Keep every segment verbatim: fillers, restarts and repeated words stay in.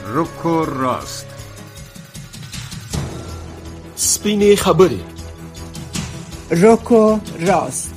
رک و راست. سپینې خبرې. رک و راست.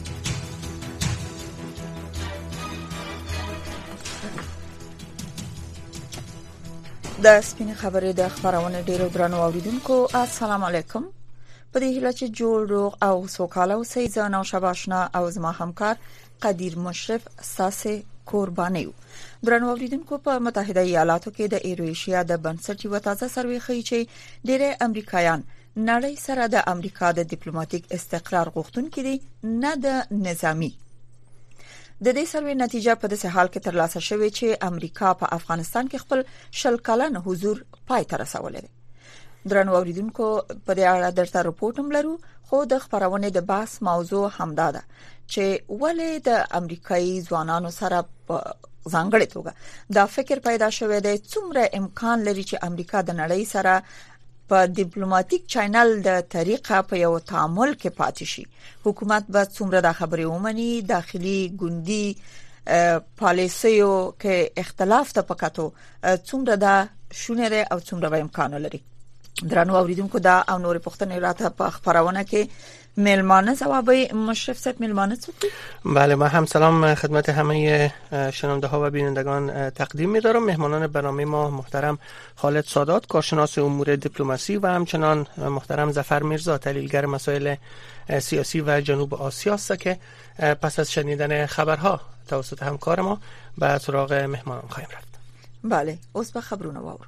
د سپینې خبرې د خبرونه ډیرو درنو اوریدونکو السلام علیکم. په دې هیله چې جوړ روغ او سوکاله اوسئ. زه نو شباشنا او زما همکار قدیر مشرف ساسه قربانیو. درنو اوریدونکو په متحده ایالاتو کې د ایرویشیا د بنسټ یو تازه سروې ښیي چې ډېر امریکایان نړۍ سره د امریکا د ډیپلوماټیک استقرار غوښتونکي دي، نه د نظامی. د دې سروې نتیجه په داسې حال کې ترلاسه شوې چې امریکا په افغانستان کې خپل شل کلن حضور پای ته رسولی دی. درنو اوریدونکو په دې اړه درته رپورټ هم لرو، خو د خبرونې د بحث موضوع همدا ده چې ولې د امریکایي ځوانانو سره په ځانګړې توګه دا فکر پیدا شوی دی څومره امکان لري چې امریکا د نړۍ سره په ډیپلوماټیک چینل د طریقه په یو تعامل کې پاتې شي. حکومت به څومره د خبرې ومني، داخلي ګوندي پالیسیو کې اختلاف ته پکاتو څومره دا شونه ده او څومره به امکان لري. درنو اوریدونکو دا او نور پوښتنې راته په خبرونه کې ملمانه جوابای مشرف صاحب ملمانه څوک؟ بله، ما هم سلام خدمت همه شنونده ها و بینندگان تقدیم می‌دارم. مهمانان برنامه ما محترم خالد سادات، کارشناس امور دیپلماسی، و همچنان محترم ظفر میرزا، تحلیلگر مسائل سیاسی و جنوب آسیا است که پس از شنیدن خبرها توسط همکار ما به سراغ مهمانان خواهیم رفت. بله، اوس به خبرونه واورو.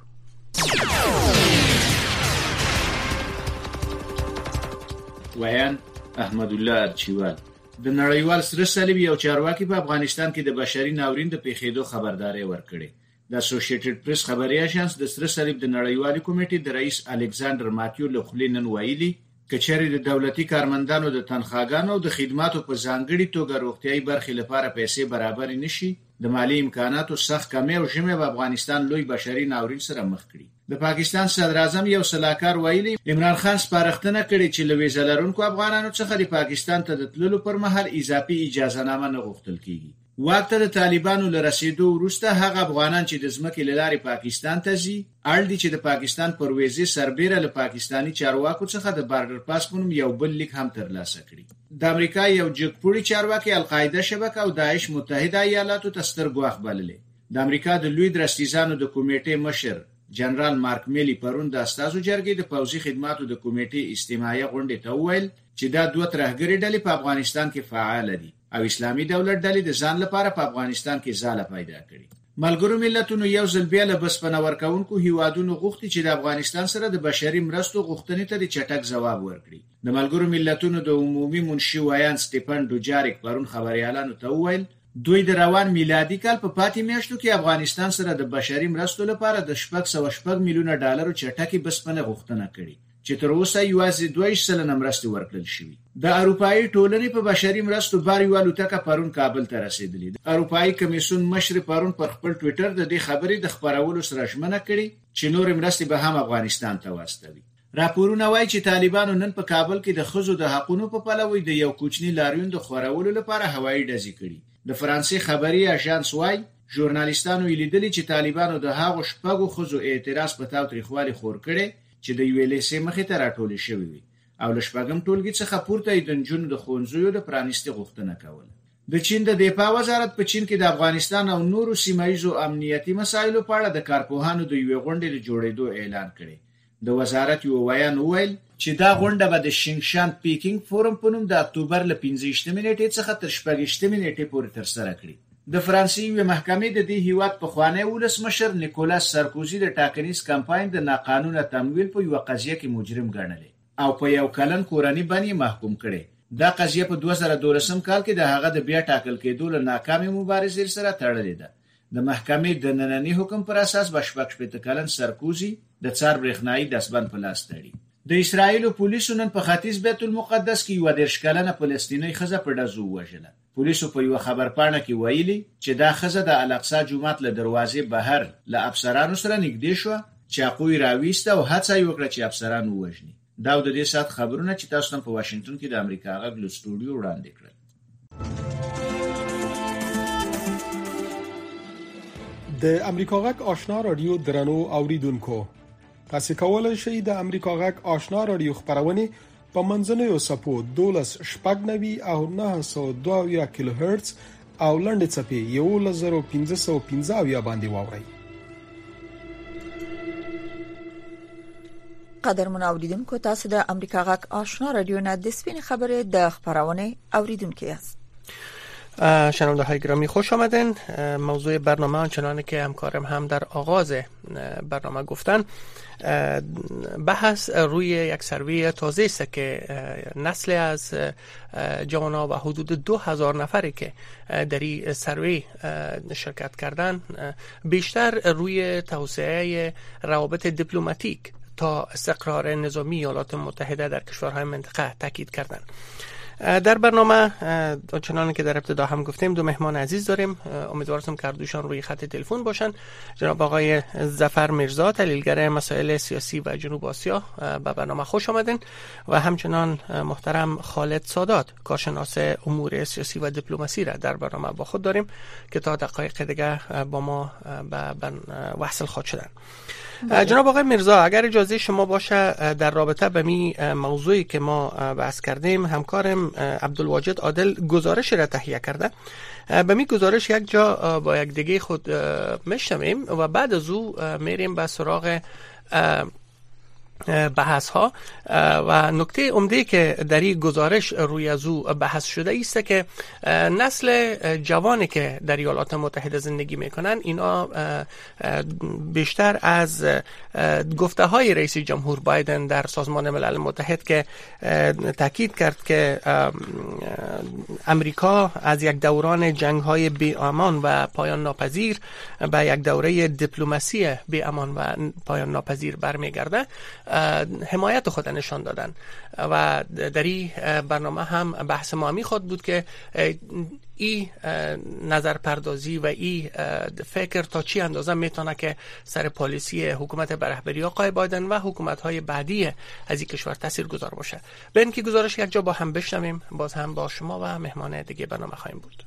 ویان احمد الله ارچیوال د نړیوال سره صلیب یو چارواکي په افغانستان کې د بشري ناورین د پیښېدو خبرداري ورکړي. د اسوسییټډ پریس خبري اژانس د سره صلیب د نړیوالې کمیټې د رئیس الکساندر ماتیو لخلینن ویلي کچېرې د دولتي کارمندانو د تنخواګانو او د خدماتو په ځانګړي توګه روغتيایي برخې لپاره پیسې برابر نشي، د مالی امکاناتو سخت کمی او ژمه په افغانستان لوی بشري ناورین سره مخ کړي. د پاکستان صدر اعظم یو سلاکار ویلي عمران خان سپارښتنه کړې چې لویزه لرونکو افغانانو څخه د پاکستان ته د تللو پر مهال اضافي اجازه نامه نه غوښتل کیږي. واک ته د طالبانو له رسیدو وروسته هغه افغانان چې د ځمکې له لارې پاکستان ته ځي اړ دي چې د پاکستان پر ویزې سربېره له پاکستاني چارواکو څخه د بارډر پاس په نوم یو بل لیک هم ترلاسه کړي. د امریکا یو جګپوړي چارواکي القاعده شبکه او داعش متحده ایالاتو ته ستر ګواښ بللې. د امریکا د لوی درستیزانو د کمیټې مشر جنرال مارک میلی پرون د استازو جرګې د پوځي خدماتو د کمیټې استماعي غونډې ته وویل چې دا دوه ترهګري ډلې په افغانستان کې فعال دي او اسلامي دولت ډلې د ځان لپاره په افغانستان کې ځاله پیدا کړي. ملګرو ملتونو یو ځل بیا له بسپنه ورکوونکو هیوادونو غوښتي چې د افغانستان سره د بشري مرستو غوښتنې ته د چټک ځواب ورکړي. د ملګرو ملتونو د عمومي منشي ویان سټيفن دوجاریک پرون خبريالانو ته وویل دوی د روان میلادي کال په پاتې میاشتو کې افغانستان سره د بشري مرستو لپاره د شپږ سوه شپږ میلیونه ډالرو چټکي بسپنه غوښتنه کړې چې تر اوسه یوازې دوه سلنه مرستې ورکړل شوې. د اروپאי ټولنې په بشري مرستو بار یو الوتکه پرون کابل ته رسیدلې. اروپאי کمیسیون مشر پرون پر خپل ټوئیټر د دې خبرې د خبرولو سره ژمنه کړې چې نور مرستې به هم افغانستان ته واستوي. راپورونه وایي چې طالبانو نن په کابل کې د ښځو د حقوقو په پلوي د یو کوچني لاریون د خورولو لپاره هوایي ډزې کړي. د فرانسې خبري اژانس وايي ژورنالیستانو لیدلي چې طالبانو د هغو شپږو ښځو اعتراض په تاوتریخوالي خور کړي چې د یو لیسې مخې ته راټول شوی وي او له شپږم ټولګي څخه پورته د نجونو د ښوونځیو د پرانیستي غوښتنه کوله. د چین د دفاع وزارت په چین کې د افغانستان او نورو سیمایي امنیتي مسایلو په اړه د کارپوهانو د یوې غونډې د جوړېدو اعلان کړي. د وزارت یو ویان وویل چې دا غونډه به د شینګشان پیکینګ فورم په نوم د اکتوبر له پنځه ویشتمې نیټې څخه تر شپږ ویشتمې نیټې پورې ترسره کړي. د فرانسې یوې محکمې د دې هیواد پخوانی ولسمشر نیکولاس سارکوزي د ټاکنیز کمپاین د ناقانونه تمویل په یو قضیه کې مجرم ګڼلی او په یو کلن کورنۍ باندې محکوم کړي. دا قضیه په دوه زره دولسم کال کې د هغه د بیا ټاکل کېدو له ناکامې مبارزې سره تړلې ده. د محکمې د ننني حکم پر اساس به شپږ شپېته کلن سارکوزي د څار برېښنایي دستبند په لاس تړي. د اسرایل پولیسو نن په ختیځ بیت المقدس کې یو دېرش کلنه فلسطینی ښځه په ډزو ووژله. پولیسو په یو خبرپاڼه کې ویلي چې دا ښځه د الاقصی جومات له دروازې بهر له افسرانو سره نږدې شوه، چاقو یې راویسته او هڅه یې وکړه چې افسران ووژني. دا د دې سات خبرونه چې تاسو هم په واشنگټن کې د امریکا غږ له سټوډیو وړاندې کړل. د امریکا غک آشنا رادیو درنو اوریدونکو، تاسو کولای شئ د امریکا غک آشنا رادیو خبرونه په منځنوي سپو دولس شپږ نوي او نه سوه دوه کیلو هرتز او لنډ چپی یو زر پنځه سوه پنځه اویا باندې واورئ. قدرمن اوریدونکو، تاسو د امریکا غک آشنا رادیو نه د سپین خبره د خبرونه اوریدونکو یاست. شنونده های گرامی خوش آمدین. موضوع برنامه آنچنانی که همکارم هم در آغاز برنامه گفتن، بحث روی یک سروی تازه است که نسل از جوانان و حدود دو هزار نفری که در این سروی شرکت کردن بیشتر روی توسعه روابط دیپلماتیک تا استقرار نظامی ایالات متحده در کشورهای منطقه تاکید کردند. در برنامه چنانکه که در ابتدا هم گفتیم دو مهمان عزیز داریم. امیدوارم که هر دوشان روی خط تلفن باشن. جناب آقای ظفر میرزا، تحلیلگر مسائل سیاسی و جنوب آسیا، به برنامه خوش آمدین و همچنان محترم خالد سادات، کارشناس امور سیاسی و دیپلماسی را در برنامه با خود داریم که تا دقایق دیگه با ما به وصل خواهد شدن. جناب آقای میرزا، اگر اجازه شما باشه در رابطه به می موضوعی که ما بحث کردیم، همکارم عبدالواجد عادل گزارش را تهیه کرده. به می گزارش یک جا با یک دیگه خود میشنویم و بعد از او میریم به سراغ بحث ها و نکته عمده که در این گزارش روی از او بحث شده است که نسل جوانی که در ایالات متحده زندگی میکنن اینا بیشتر از گفته های رئیس جمهور بایدن در سازمان ملل متحد که تاکید کرد که امریکا از یک دوران جنگ های بی امان و پایان ناپذیر به یک دوره دیپلماسی بی امان و پایان ناپذیر برمیگرده، حمایت خود نشان دادن و در این برنامه هم بحث ما می خود بود که این نظر پردازی و این فکر تا چی اندازه میتونه که سر پالیسی حکومت به رهبری آقای بایدن و حکومت‌های بعدی از این کشور تاثیرگذار باشه. به اینکه گزارش یک جا با هم بشنویم، باز هم با شما و مهمان دیگه برنامه خواهیم بود.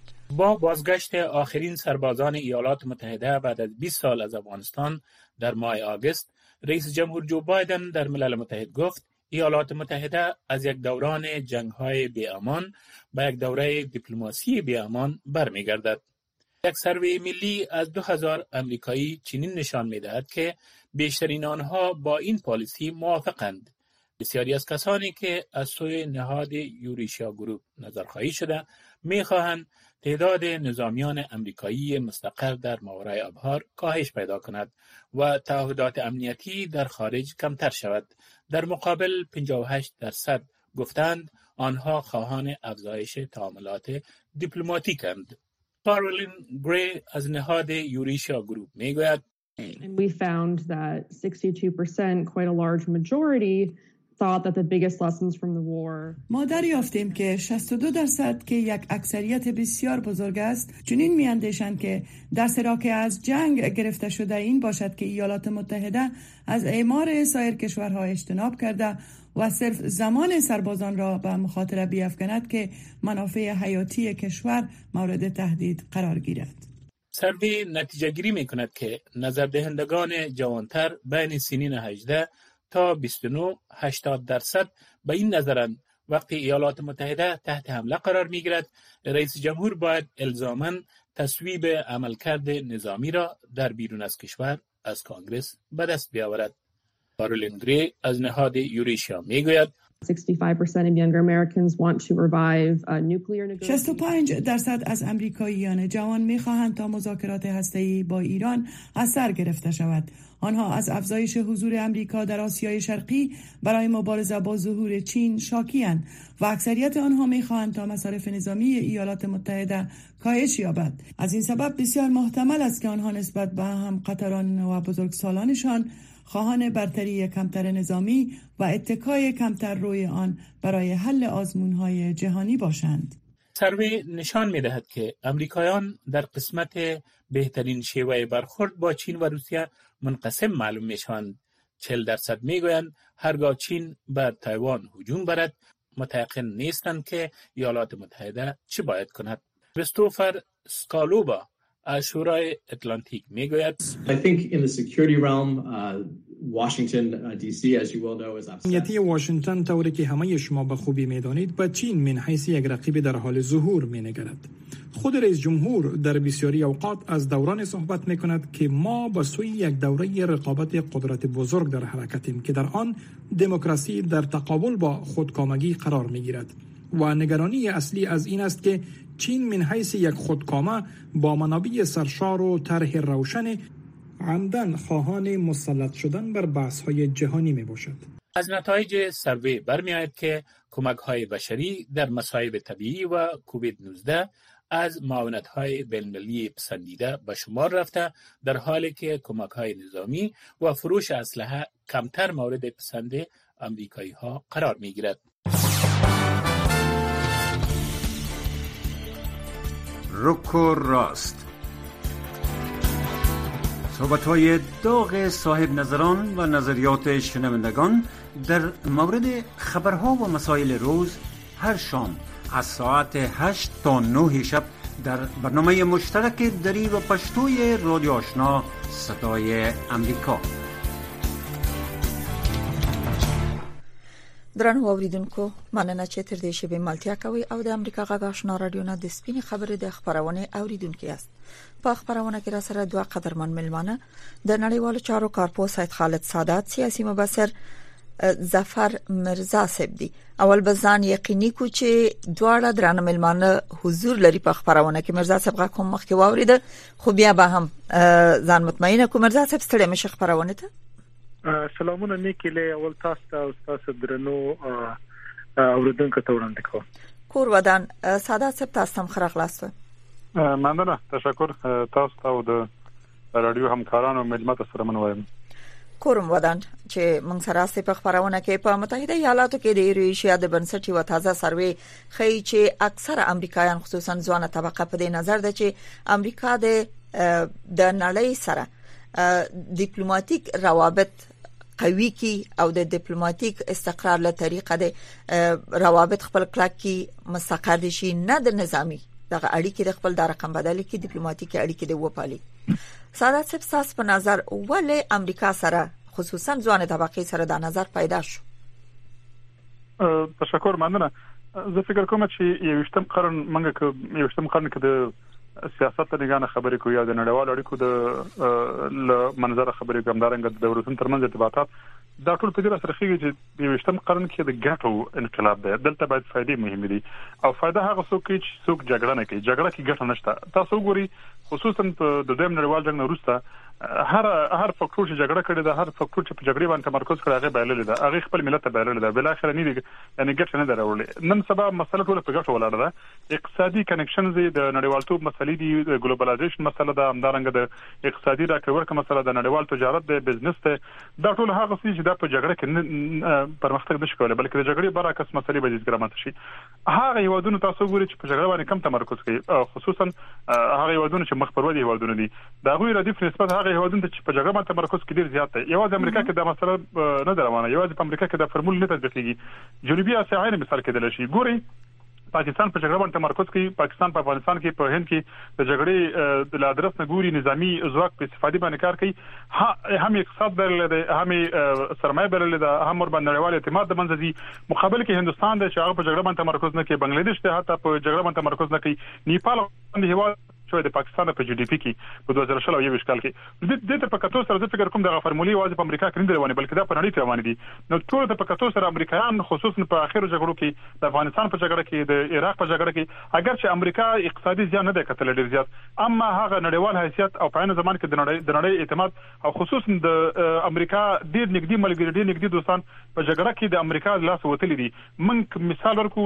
با بازگشت آخرین سربازان ایالات متحده بعد از بیست سال از افغانستان در ماه آگوست، رئیس جمهور جو بایدن در ملل متحد گفت ایالات متحده از یک دوران جنگ‌های بی‌امان به یک دوره دیپلماسی بی‌امان برمیگردد. یک سروی ملی از دو هزار امریکایی چنین نشان می‌دهد که بیشترین آنها با این پالیسی موافقند. بسیاری از کسانی که از سوی نهاد یوریشیا گروپ نظرخواهی شده می‌خواهند تعداد نظامیان امریکایی مستقر در ماورای ابحار کاهش پیدا کند و تعهدات امنیتی در خارج کمتر شود. در مقابل پنجاه و هشت درصد گفتند آنها خواهان افزایش تعاملات دیپلماتیکند. کارولین گری از نهاد یوریشیا گروپ میگوید And we found that sixty-two percent, quite a large majority, thought that the biggest lessons from the war. ما دریافتیم که شصت و دو درصد که یک اکثریت بسیار بزرگ است چنین میاندیشند که درس را که از جنگ گرفته شده این باشد که ایالات متحده از اعمار سایر کشورها اجتناب کرده و صرف زمان سربازان را به مخاطره بیافکند که منافع حیاتی کشور مورد تهدید قرار گیرد. سروی نتیجه گیری می کند که نظر دهندگان جوانتر بین سنین هجده تا بیست و نه هشتاد درصد به این نظرند وقتی ایالات متحده تحت حمله قرار می گیرد رئیس جمهور باید الزاماً تصویب عملکرد نظامی را در بیرون از کشور از کانگرس به دست بیاورد. کارولین گری از نهاد یوریشیا می گوید sixty-five percent of younger Americans want to revive uh, nuclear negotiations. شصت و پنج درصد از امریکاییان جوان می‌خواهند تا مذاکرات هسته‌ای با ایران از سر گرفته شود. آنها از افزایش حضور امریکا در آسیای شرقی برای مبارزه با ظهور چین شاکی‌اند و اکثریت آنها می‌خواهند تا مصارف نظامی ایالات متحده کاهش یابد. از این سبب بسیار محتمل است که آنها نسبت به هم قطران و بزرگسالانشان خواهان برتری کمتر نظامی و اتکای کمتر روی آن برای حل آزمون‌های جهانی باشند. سروی نشان می‌دهد که امریکایان در قسمت بهترین شیوه برخورد با چین و روسیه منقسم معلوم می‌شوند. چهل درصد می‌گویند هرگاه چین بر تایوان هجوم برد متيقن نیستند که ایالات متحده چه باید کند. کریستوفر سکالوبا از شورای اتلانتیک میگوید I think in the security realm uh, Washington uh, دی سی as you well know is upset. امنیتی واشنگتن طوری که همه شما به خوبی میدانید به چین من حیث یک رقیب در حال ظهور مینگرد. خود رئیس جمهور در بسیاری اوقات از دوران صحبت میکند که ما به سوی یک دوره رقابت قدرت بزرگ در حرکتیم که در آن دموکراسی در تقابل با خودکامگی قرار میگیرد و نگرانی اصلی از این است که چین من حیث یک خودکامه با منابع سرشار و طرح روشن عمدن خواهان مسلط شدن بر بحث‌های جهانی میباشد. از نتایج سروی برمی‌آید که کمک‌های بشری در مصائب طبیعی و کووید نوزده از معاونت‌های بین‌المللی پسندیده به شمار رفته، در حالی که کمک‌های نظامی و فروش اسلحه کمتر مورد پسند آمریکایی‌ها قرار می‌گیرد. رک و راست، صحبت‌های داغ صاحب نظران و نظریات شنوندگان در مورد خبرها و مسائل روز هر شام از ساعت هشت تا نه شب در برنامه مشترک دری و پشتوی رادیو آشنا صدای امریکا. درنو اوریدونکو مننه چې تر دې شی به ملتیا کوي او د امریکا غږ آشنا رادیو نه د سپینې خبرې د خبرونه اوریدونکو یاست. په خبرونه کې را سره دوه قدرمن ملمانه د نړیوالو چارو کارپو سید خالد سادات، سیاسي مبصر ظفر مرزا صاحب دي. اول بزان یقیني کو چې دواړه درنه ملمانه حضور لري په خبرونه کې. مرزا صاحب غا کوم مخکې واورید خو بیا به هم ځان مطمئنه کو. مرزا صاحب ستړي مشه خبرونه ته سلامونه نیکله اول تاسو او تاسو درنو اوریدونکو ته وړاندې کوم. کور ودان سادات صاحب تاسو هم خره خلاصو. مننه، تشکر تاسو ته او د رادیو همکارانو ملمت سره منوایم. کورم ودان چې موږ سره ستې په خبرونه کې په متحده ایالاتو کې د ایرویشیا د بنسټي و تازه سروې خی چې اکثره امریکایان خصوصا ځوانه طبقه په دې نظر ده چې امریکا د د نړۍ سره ډیپلوماټیک روابط قوي کی او د ډیپلوماټیک استقرار له طریقه د روابط خپل کلک کی مستقر دي شي، نه د نظامی دغه اړیکې د خپل د رقم بدل کی ډیپلوماټیک اړیکې د وپالي. سادات صاحب تاسو په نظر ولې امریکا سره خصوصا ځوان طبقه سره دا نظر پیدا شو؟ تشکر، مننه. زه فکر کوم چې یوشتم قرن منګه یوشتم قرن کې د سیاست ته نگاه خبرې کوي یا د نړیوالو اړیکو د منظر خبرې کوم دارنګ د دولتونو ترمنځ ارتباطات دا ټول په دې سره خېږي چې د یوشتم قرن کې د ګټو انقلاب دی. دلته باید فائدې مهمه دي او فائدہ هغه څوک چې څوک جګړه نه کوي. جګړه کې ګټه نشته. تاسو وګورئ خصوصا په د دویم نړیوال جنگ وروسته هر هر فکټور چې جګړه کړې ده، هر فکټور چې په جګړې باندې تمرکز کړی هغه بایلل ده، هغه خپل ملت ته بایلل ده، بل اخر نه دي یعنی ګټه نه درولې. نن سبا مسله ټول په ګټه ولاړه ده. اقتصادي کنکشنز د نړیوالتوب مسلې دي، د ګلوبلایزیشن مسله ده، همدارنګه د اقتصادي راکړورکه مسله د نړیوال تجارت د بزنس ته دا ټول هغه څه چې د په جګړه کې پرمختګ نشي کولای، بلکې د جګړې برعکس مسلې به ځګرامت شي. هغه یوادونه تاسو ګورئ چې په جګړه باندې کم تمرکز کوي، خصوصا هغه یوادونه چې مخ پر ودی یوادونه دي، دا غوي ردیف نسبت هغه یوادونه چې په جګړه باندې تمرکز کوي ډیر زیات دی. یوازې امریکا کې دا مسله نه روانه، یوازې په امریکا کې دا فرمول نه تطبیقېږي. جنوبي اسیا عین مثال کېدل شي. ګورئ پاکستان په جګړه باندې تمرکز کوي، پاکستان په افغانستان کې په هند کې د جګړې د لادرس نه ګوري نظامی ځواک په استفادې باندې کار کوي. هم اقتصاد بلل دی، هم سرمایه بلل دی، هم ور باندې نړیوال اعتماد د منځ دي. مقابل کې هندستان د چې هغه په جګړه باندې تمرکز نه کوي، بنگلاديش ته حتی په جګړه باندې تمرکز نه کوي، نیپال باندې هوا د پاکستان په جی ډي پی کې په دوه زره شل او یو کال کې د دې ته په کتو سره زه فکر کوم دغه فرمولې واځي په امریکا کې نه روانه بلکې دا په نړۍ کې روانه دي. نو ټول ته په کتو سره امریکایان خصوصا په اخیرو جګړو کې د افغانستان په جګړه کې د عراق په جګړه کې اگر چې امریکا اقتصادي زیان نه ده کتل ډیر زیات، اما هغه نړیوال حیثیت او په عین زمان کې د نړۍ د نړۍ اعتماد او خصوصا د امریکا ډیر نږدې ملګری ډیر نږدې دوستان په جګړه کې د امریکا لاس وتلي دي. من مثال ورکو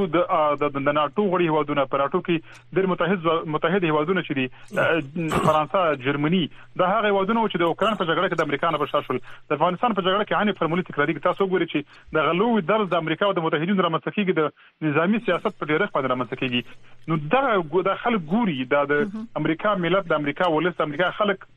د ناتو غړي هیوادونه په ناتو کې ډیر متحد متحد هیوادونه چې دي فرانسه، جرمني، دا هغه وادونه چې د اوکران په جګړه کې د امریکا نه بشار شول. د افغانستان په جګړه کې عین فرمولې تکراری کې تاسو وګورئ چې د غلو درز د امریکا او د متحدینو رامنځته کېږي، د نظامی سیاست په ډیرښت باندې رامنځته کېږي. نو دا د خلک ګوري، دا د امریکا ملت، د امریکا ولس، د امریکا خلک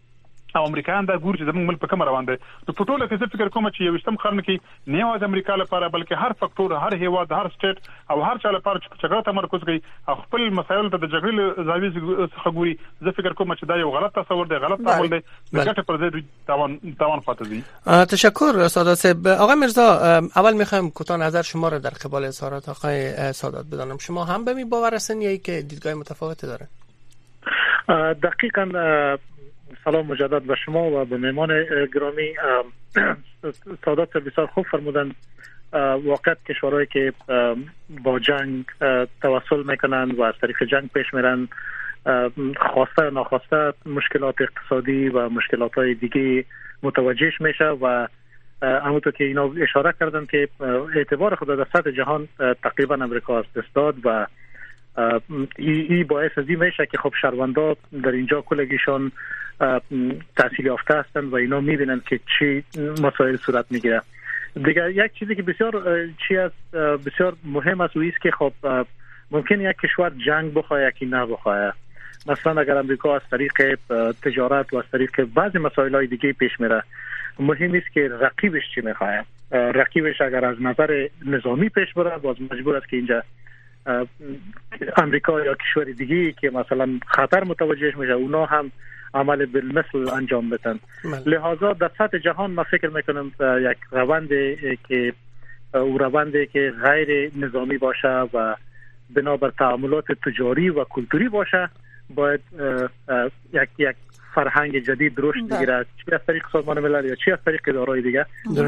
او امریکایان دا ګور چې زموږ ملک په کوم روان دي. نو په ټوله کې زه فکر کوم چې یوشتم قرن کې نه یوازې امریکا لپاره بلکې هر فکټور، هر هیواد، هر سټیټ او هر چا لپاره چې جګړه تمرکز کوي او خپل مسایل ته د جګړې زاویې څخه ګوري، زه فکر کوم چې دا یو غلط تصور دی، غلط تعامل دی، د ګټې پر ضد توان توان فاتح دی. تشکر سادات صاحب. آقای میرزا، اول میخوایم کوتاه نظر شما رو در قبال اظهارات آقای سادات بدانم. شما هم به این باور هستین یا که دیدگاه متفاوتی داره؟ دقیقاً سلام مجدد به شما و به مهمان گرامی. سادات بسیار خوب فرمودند. واقعیت کشورهایی که با جنگ توسل میکنند و از طریق جنگ پیش میرن، خواسته یا ناخواسته مشکلات اقتصادی و مشکلات های دیگه متوجهش میشه و همونطور که اینا اشاره کردن که اعتبار خود در سطح جهان تقریبا امریکا از دست داد و ای باعث از این میشه که خب شهروندان در اینجا کلگیشان تحصیل یافته هستند و اینا میبینن که چی مسائل صورت میگیره. دیگه یک چیزی که بسیار چی است بسیار مهم است و است که خب ممکن یک کشور جنگ بخواه یکی نه بخواه. مثلا اگر امریکا از طریق تجارت و از طریق بعضی مسائل های دیگه پیش میره، مهم است که رقیبش چی میخواه. رقیبش اگر از نظر نظامی پیش بره، باز مجبور است که اینجا امریکا یا کشور دیگه که مثلا خطر متوجهش میشه اونا هم عمل بالمثل انجام بدن. لہذا در سطح جهان ما فکر میکنم یک روند که او روندی که غیر نظامی باشه و بنابر تعاملات تجاری و کلتوری باشه، باید یک یک فرهنگ جدید رشد بگیره، چی از طریق سازمان ملل یا چی از طریق اداره‌های دیگه.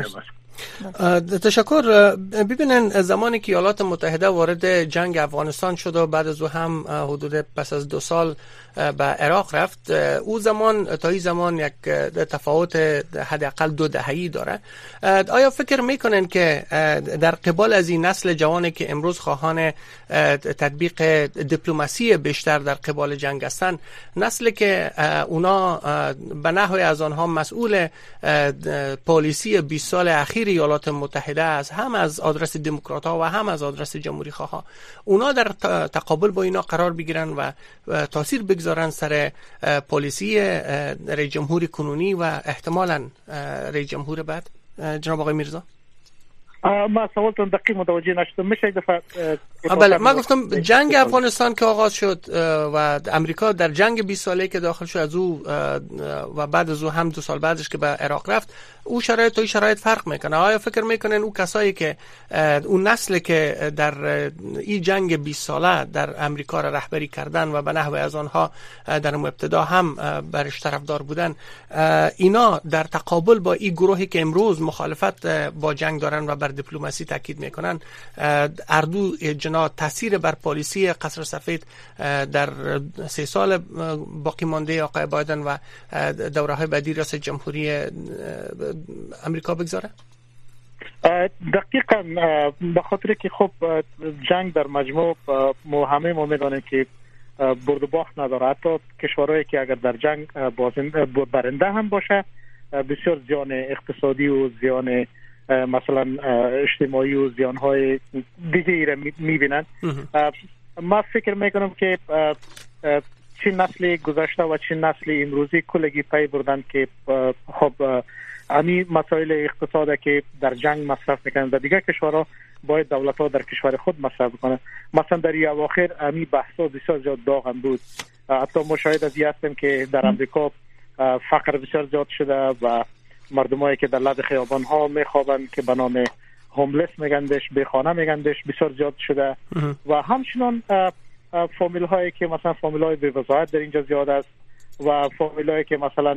تشکر. ببینن زمانی که ایالات متحده وارد جنگ افغانستان شد و بعد از او هم حدود پس از دو سال به عراق رفت، او زمان تا این زمان یک تفاوت حداقل دو دهه‌ای داره. آیا فکر میکنن که در قبال از این نسل جوانی که امروز خواهان تطبیق دیپلماسی بیشتر در قبال جنگ هستند، نسلی که اونا به نحوی از آنها مسئول پالیسی بیست سال اخیر ایالات متحده است، هم از آدرس دموکرات ها و هم از آدرس جمهوری خواه ها، اونا در تقابل با اینا قرار بگیرن و تاثیر بگذارن سر پالیسی رئیس جمهور کنونی و احتمالاً رئیس جمهور بعد؟ جناب آقای میرزا. ما سوالتون دقیق متوجه نشدم، میشه دفعه؟ بله، ما گفتم جنگ افغانستان که آغاز شد و امریکا در جنگ بیست ساله که داخل شد از او و بعد از او هم دو سال بعدش که به عراق رفت، او شرایط و شرایط فرق میکنه. آیا فکر میکنن او کسایی که اون نسل که در این جنگ بیست ساله در امریکا را رهبری کردن و به نحو از آنها در ابتدا هم برش طرفدار بودن، اینا در تقابل با این گروهی که امروز مخالفت با جنگ دارن و بر دیپلماسی تاکید میکنن، اردو جنا تاثیر بر پالیسی قصر سفید در سه سال باقی مانده آقای بایدن و دوره های بعدی ریاست جمهوری امریکا بگذاره؟ دقیقاً، به خاطر که خب جنگ در مجموع ما همه ما میدانیم که برد و باخت نداره. حتی کشورهایی که اگر در جنگ برنده هم باشه، بسیار زیان اقتصادی و زیان مثلا اجتماعی و زیانهای دیگه ای را میبینن. ما فکر میکنم که چه نسل گذشته و چه نسل امروزی کلگی پی بردن که خب امی مسائل اقتصاد که در جنگ مصرف میکنن و دیگه کشورها باید دولت ها در کشور خود مصرف کنن. مثلا در این اواخر امی بحثا بسیار زیاد داغم بود. حتی مشاهده از هستیم که در امریکا فقر بسیار زیاد شده و مردمایی که در لب خیابان ها میخوابند که به نام هوملس میگندش، بی خانه میگندش، بسیار زیاد شده. و همچنان فامیل هایی که مثلا فامیل های بی وضاحت در اینجا زیاد است و فامیل هایی که مثلا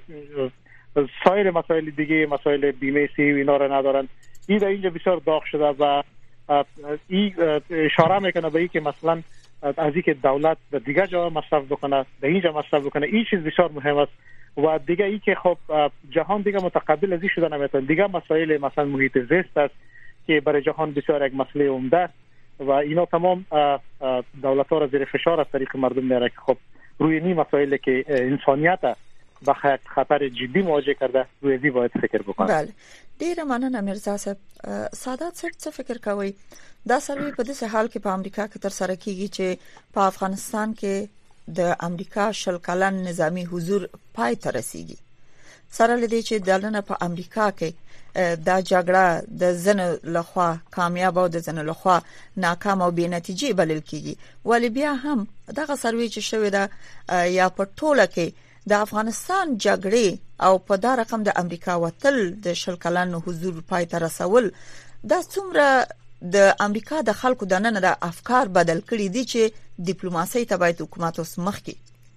سایر مسائل دیگه، مسائل بیمه سی و اینا را ندارن، این در اینجا بسیار داغ شده و این اشاره میکنه به این که مثلا از این که دولت در دیگه جا مصرف بکنه، در اینجا مصرف بکنه، این چیز بسیار مهم است. و دیگه ای که خب جهان دیگه متقبل از این شده نمیتونه. دیگه مسائل مثلا محیط زیست است که برای جهان بسیار یک مسئله عمده است و اینا تمام دولت ها را زیر فشار از طریق مردم میاره که خب روی این مسائل که انسانیت با خطر جدی مواجه کرده روی دی باید فکر بکنه. بله، ډیر مننه میرزا صاحب. سادات صاحب څه فکر کوي دا سروي په داسې حال کې په امریکا کې تر سره کیږي چې په افغانستان کې د امریکا شل کلن نظامی حضور پای ته رسیږي سره لدی چې دلنه په امریکا کې دا جګړه د زنه لخوا کامیاب او د زنه لخوا ناکام او بې نتیجې بلل کیږي، ولی بیا هم دغه سروي چې شوی دا یا په ټوله کې د افغانستان جګړې او په دا رقم د امریکا وتل د شل کلن حضور پای ته رسول دا څومره د امریکا د خلکو د نن د افکار بدل کړي دي چې ډیپلوماسي ته باید حکومت اوس مخ کې.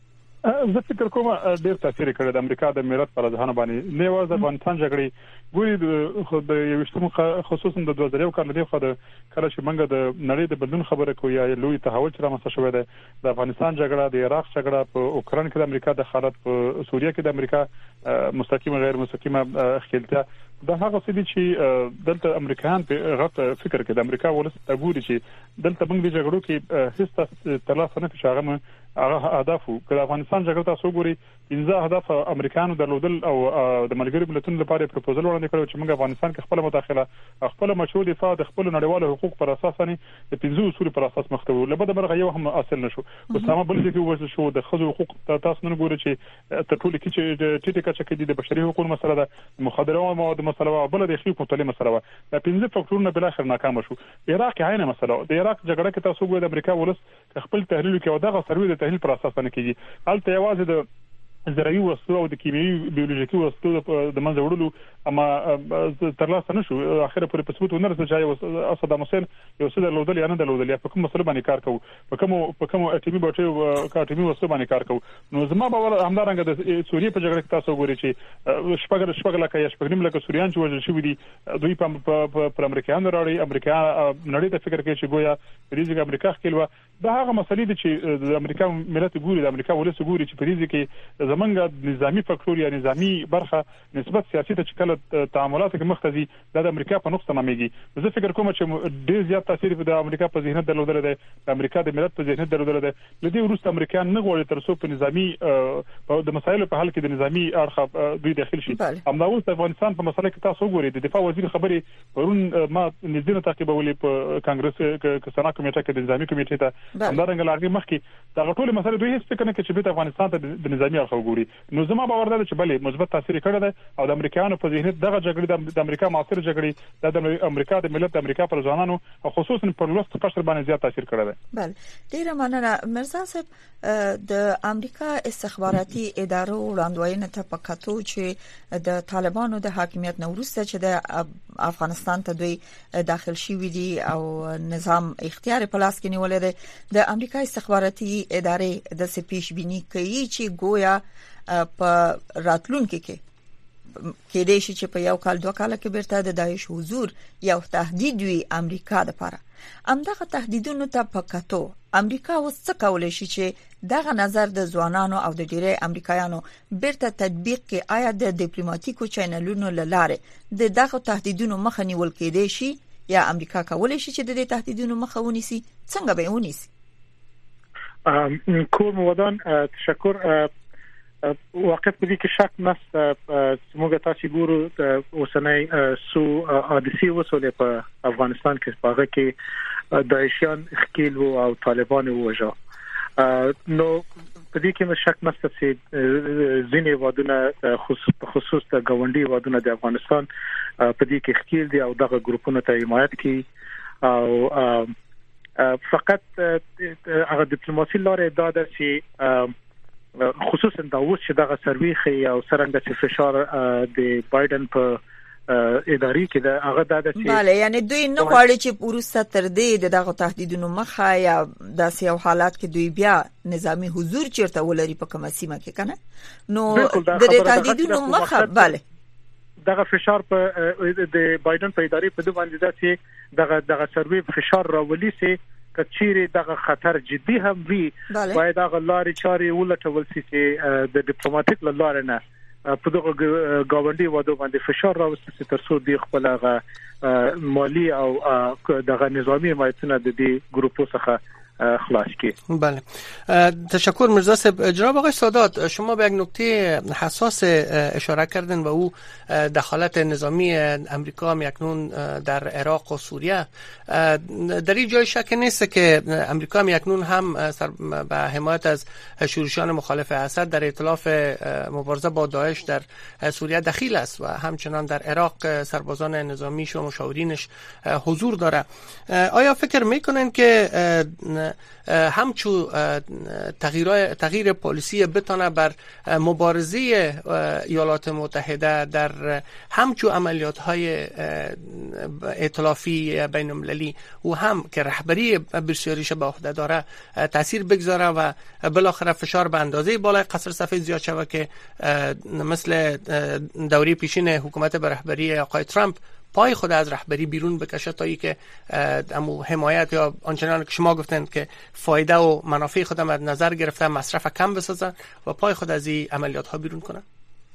زه فکر کوم ډیر تاثیر کړی د امریکا د ملت پر ځان باندې نه وځه افغانستان جګړې ګوري خو د یوشتمو خصوصا د دوه زره یو کال لري خو د کله چې منګه د نړۍ د بدلون خبره کوي یا لوی تحول چې رامنځته شوی دی د افغانستان جګړه د عراق جګړه په اوکران کې د امریکا د حالت په سوریه کې د امریکا مستقیم غیر مستقیمه خپلتیا دا هغه څه دي چې دلته امریکایان په غلط فکر کې د امریکا ولس ته ګوري چې دلته موږ د جګړو کې هیڅ ترلاسه نه کړو هغه هغه اهداف کله افغانستان جګړه تاسو ګوري پنځه اهداف امریکایانو درلودل او د ملګری ملتونو لپاره پروپوزل وړاندې کړو چې موږ افغانستان کې خپل مداخله خپل مشروع دفاع د خپل نړیوالو حقوق پر اساس باندې د پنځه اصول پر اساس مختوي لبد مرغه یو هم حاصل نشو وسامه بل دي وځي شو د خزو حقوق تاسو نه ګوري چې ته ټول کې چې ټیټه کچه کې د بشري حقوقو مسله ده مخدرات او مواد مسله بل د خې په تلې مسله ده پنځه فکټورونه بل اخر ناکام شو. عراق عینه مسله د عراق جګړه کې تاسو ګورئ د امریکا ولس خپل تحلیل کې او دغه سروي د تحلیل پر اساس باندې کیږي هلته یوازې د زراعي وسلو او د کیمیاوي بیولوژیکي وسلو د منځ وړلو اما ترلاسه نشو اخر پورې په ثبوت ونرسه چې اسد حسین یو څه درلودل یا نه درلودل یا په کوم مسله باندې کار کوي په کوم په کوم اټیمي بټي کاټیمي وسلو باندې کار کوي نو زما باور همدارنګه د سوریه په جګړه کې تاسو ګورئ چې شپږ شپږ لکه یا شپږ نیم لکه سوریان چې وژل شوی دي دوی په پر امریکایانو راړي امریکا نړۍ ته فکر کوي چې ګویا ریزګ امریکا خپلوا دا هغه مسلې دي چې د امریکا ملت ګوري د امریکا ولس ګوري چې په ریزګ کې زمونږ نظامی فکټور یا نظامی برخه نسبت سیاسي ته چې کله تعاملات کې مختزي د امریکا په نقطه نامېږي زه فکر کوم چې ډېر زیات تاثیر د امریکا په ذهنیت درلودل دی د امریکا د ملت په ذهنیت درلودل دی لدی وروسته امریکایان نه غواړي تر څو په نظامی د مسایلو په حل کې د نظامی اړخ دوی داخل شي همداوس د افغانستان په مسله کې تاسو ګورئ د دفاع وزیر خبري پرون ما نږدې تعقیبولې په کانګرس کې سنا کمیټه کې د نظامی کمیټې ته همدارنګه لارګي مخکې دا ټول مسله دوی هیڅ فکر نه کوي چې د افغانستان ته د نظامی اړخ وګوري نو زما باور ده چې بلې مثبت تاثیر کړی دی او د امریکایانو په ذهنیت دغه جګړې د امریکا معاصر جګړې د امریکا د ملت د امریکا پر ځوانانو او خصوصا پر لوست قشر باندې زیات تاثیر کړی دی. بله ډیره مننه مرزا صاحب د امریکا استخباراتي ادارو وړاندوینه ته په کتو چې د طالبانو د حاکمیت نه وروسته چې د افغانستان ته دوی داخل شوي دي او نظام اختیار په لاس کې نیولې ده د امریکا استخباراتي ادارې د سپیش بینی کوي چې گویا په راتلونکي کې کې د شي چې په یو کال دوه کال کې بیرته د داعش حضور یو تهدید وي امریکا لپاره همدغه تهدیدونو ته په کتو امریکا اوس څه کولای شي چې دغه نظر د ځوانانو او د ډیری امریکایانو بیرته تطبیق کې آیا د ډیپلوماټیکو چینلونو لاره د دغه تهدیدونو مخه نیول کېدای شي یا امریکا کولای شي چې د دې تهدیدونو مخه ونیسي څنګه به ونیسي؟ کوم ودان تشکر واقع په دې کې شک نشته موږ تاسو ګورو اوسنۍ سو حادثه وسولې په افغانستان کې په هغه کې داعشیان خپل او طالبان وژه نو په دې کې شک نشته چې ځینې وادونه خصوص خصوص د غونډي وادونه د افغانستان په دې کې خپل دي او دغه ګروپونو ته حمایت کوي او فقط هغه ډیپلوماسي لاره دا ده چې خصوصا دا اوس چې دغه سروي خي او څنګه چې فشار د بایدن په اداري کې دا هغه د چې bale یعنی دوی نه غواړي چې ورسته تر دې دغه تهدیدونو مخه یا داسې یو حالات کې دوی بیا نظامی حضور چیرته ولري په کومه سیمه کې کنه نو د دې تهدیدونو مخه bale دغه فشار په د بایدن په اداري په دوه باندې دا چې دغه دغه سروي فشار راولي سي کچيري دغه خطر جدي هم وي باید هغه لارې چارې ولټول شي چې د ډیپلوماټیک لاره نه په دغه گاونډي وادو باندې فشار راوستي تر څو د خپل هغه مالی او دغه نظامی حمایتونه د دې ګروپو څخه خلاص کی. بله، تشکر مرزا صاحب. جناب آقای سادات، شما به یک نکته حساس اشاره کردن و او دخالت نظامی امریکا اکنون در عراق و سوریه. در این جای شک نیست که امریکا اکنون هم به حمایت از شورشیان مخالف اسد در ائتلاف مبارزه با داعش در سوریه دخیل است و همچنان در عراق سربازان نظامیش و مشاورینش حضور داره. آیا فکر میکنن که همچو تغییر تغییر پالیسی بتونه بر مبارزه ایالات متحده در همچو عملیات های ائتلافی بین المللی و هم که رهبری بسیاریش به عهده داره تاثیر بگذاره و بالاخره فشار به اندازه بالای قصر سفید زیاد شود که مثل دوره پیشین حکومت به رهبری آقای ترامپ پای خود از رهبری بیرون بکشه تا ای که امو حمایت یا آنچنان که شما گفتن که فایده و منافع خود مد نظر گرفته مصرف کم بسازن و پای خود از این عملیات ها بیرون کنن؟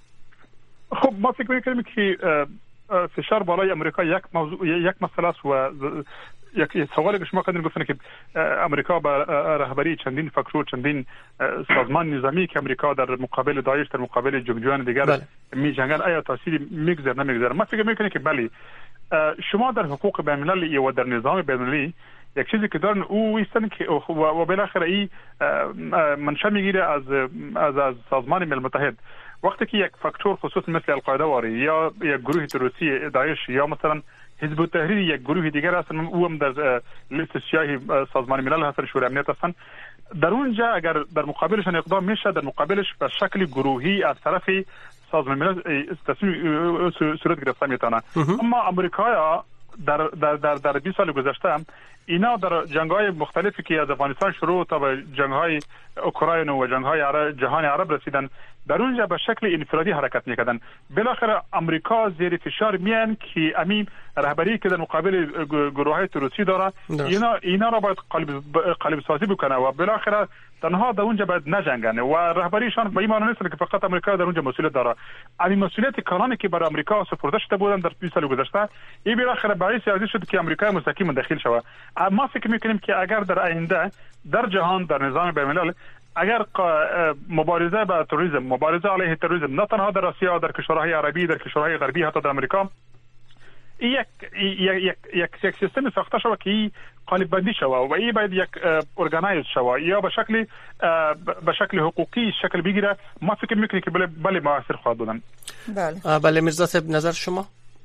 خب ما فکر می‌کنیم که فشار بالای امریکا یک موضوع یک مسئله است و یک سوالی که شما کردین گفتن که امریکا با رهبری چندین فکر چندین سازمان نظامی که امریکا در مقابل داعش در مقابل جنگجویان دیگر بله. می جنگن آیا تاثیری میگذاره نمیگذاره؟ ما فکر میکنیم که بله، شما در حقوق بین المللی و در نظام بین المللی یک چیزی که دارن او ایستن که و بالاخره این منشأ میگیره از از از سازمان ملل متحد. وقتی که یک فاکتور خصوص مثل القاعده واری یا یک گروه تروریستی داعش یا مثلا حزب التحریر یک گروه دیگر هستن، او هم در لیست سیاهی سازمان ملل هستن، شورای امنیت هستن، در اونجا اگر در مقابلشان اقدام میشه در مقابلش به شکل گروهی از طرف سازمان ملل تصمیم صورت گرفته میتونه. اما امریکا در در در در بیست سال گذشته اینا در جنگ‌های مختلفی که از افغانستان شروع تا به جنگ‌های اوکراین و جنگ‌های عرب جهان عرب رسیدن، در اونجا به شکل انفرادی حرکت می‌کردن. بالاخره امریکا زیر فشار میان که امین رهبری که در مقابل گروه‌های تروریستی داره اینا اینا را باید قلب قلب سازی بکنه و بالاخره تنها در اونجا باید نجنگن و رهبریشان به این معنی نیست که فقط امریکا در اونجا مسئولیت داره. این مسئولیت کلانی که برای امریکا سپرده شده بودن در بیست سال گذشته، این بالاخره باعث شد که امریکا مستقیما داخل شود. ما فکر می‌کنیم که اگر در آینده در جهان در نظام بین‌الملل اگر مبارزه با تروریسم، مبارزه علیه تروریسم نه تنها در آسیا، در کشورهای عربی، در کشورهای غربی، حتی در امریکا یک یک یک یک سیستم ساخته شود که قالب بندی شود و این باید یک ارگانایز شود یا به شکل به شکل حقوقی شکل بگیره. ما فکر می‌کنیم که بله بله موثر خواهد بودن. بله بله مرزا صاحب، نظر شما؟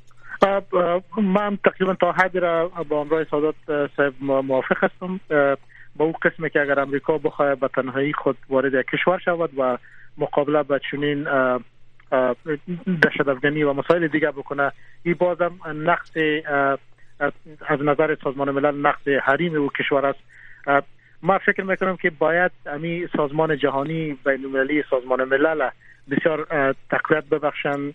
من تقریبا تا حدی را با امرای سادات صاحب موافق هستم. با اون قسمی که اگر امریکا بخواهد به تنهایی خود وارد کشور شود و مقابله با چنین دهشت‌افکنی و مسائل دیگر بکنه، این بازم نقص از نظر سازمان ملل نقص حریم و کشور است. ما فکر میکنم که باید امی سازمان جهانی بین المللی سازمان ملل بسیار تقویت ببخشند،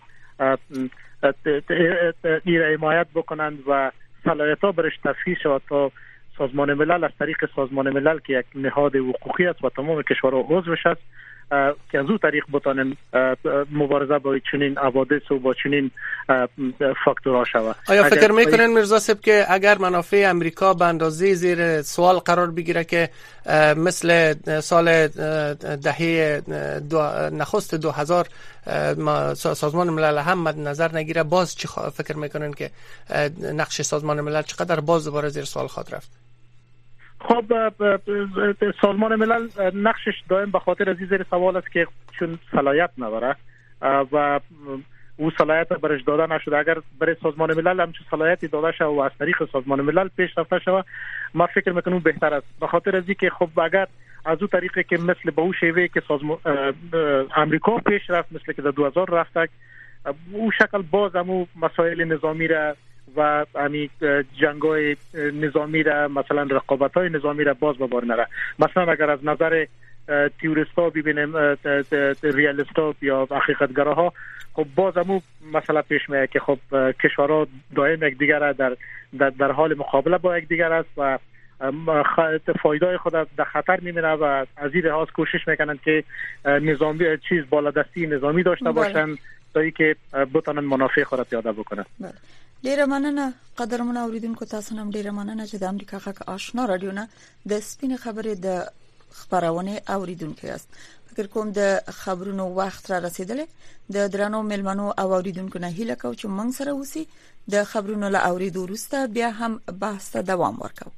این حمایت بکنند و صلاحیت‌ها برش تفعیل شود تا سازمان ملل از طریق سازمان ملل که یک نهاد حقوقی است و تمام کشورها عضوش است که از او طریق بتانن مبارزه با چنین حوادث و با چنین فاکتورها شود. آیا فکر میکنن مرزا صاحب که اگر منافع امریکا به اندازه زیر سوال قرار بگیره که مثل سال دهه دو نخست دو هزار سازمان ملل هم مد نظر نگیره، باز چی فکر میکنن که نقش سازمان ملل چقدر باز دوباره زیر سوال خواهد رفت؟ خب سازمان ملل نقشش دائم به خاطر از زیر سوال است که چون صلاحیت نداره و او صلاحیت برش داده نشده. اگر برای سازمان ملل هم چه صلاحیتی داده شود و از طریق سازمان ملل پیش رفته شود، ما فکر میکنم بهتر است. به خاطر از اینکه خب اگر از او طریقی که مثل به او شیوه که سازمان امریکا پیش رفت، مثل که در دو هزار رفت، او شکل باز همو مسائل نظامی را و امی جنگ‌های نظامی را، مثلا رقابت‌های نظامی را باز به بار نره. مثلا اگر از نظر تیوریستا ببینیم، ریالیستا یا حقیقتگراها، خب باز همو مسئله پیش میاد که خب کشورها دائم یک دیگر در, در در حال مقابله با یک دیگر است و فایده خود در خطر می‌بینه و از این لحاظ کوشش میکنند که نظامی چیز بالادستی نظامی داشته باشند تا اینکه بتونن منافع خود پیاده بکنن. ډیره مننه قدرمن اوریدونکو، تاسو نن ډیره مننه چې د امریکا غږ آشنا رادیو نه د سپین خبرې د خبرونه اوریدونکو یاست. فکر کوم د خبرونو وخت را رسیدلی. د درنو ملمنو او اوریدونکو نه هیله کوم چې موږ سره اوسئ. د خبرونو له اوریدو وروسته بیا هم بحث ته دوام ورکوو.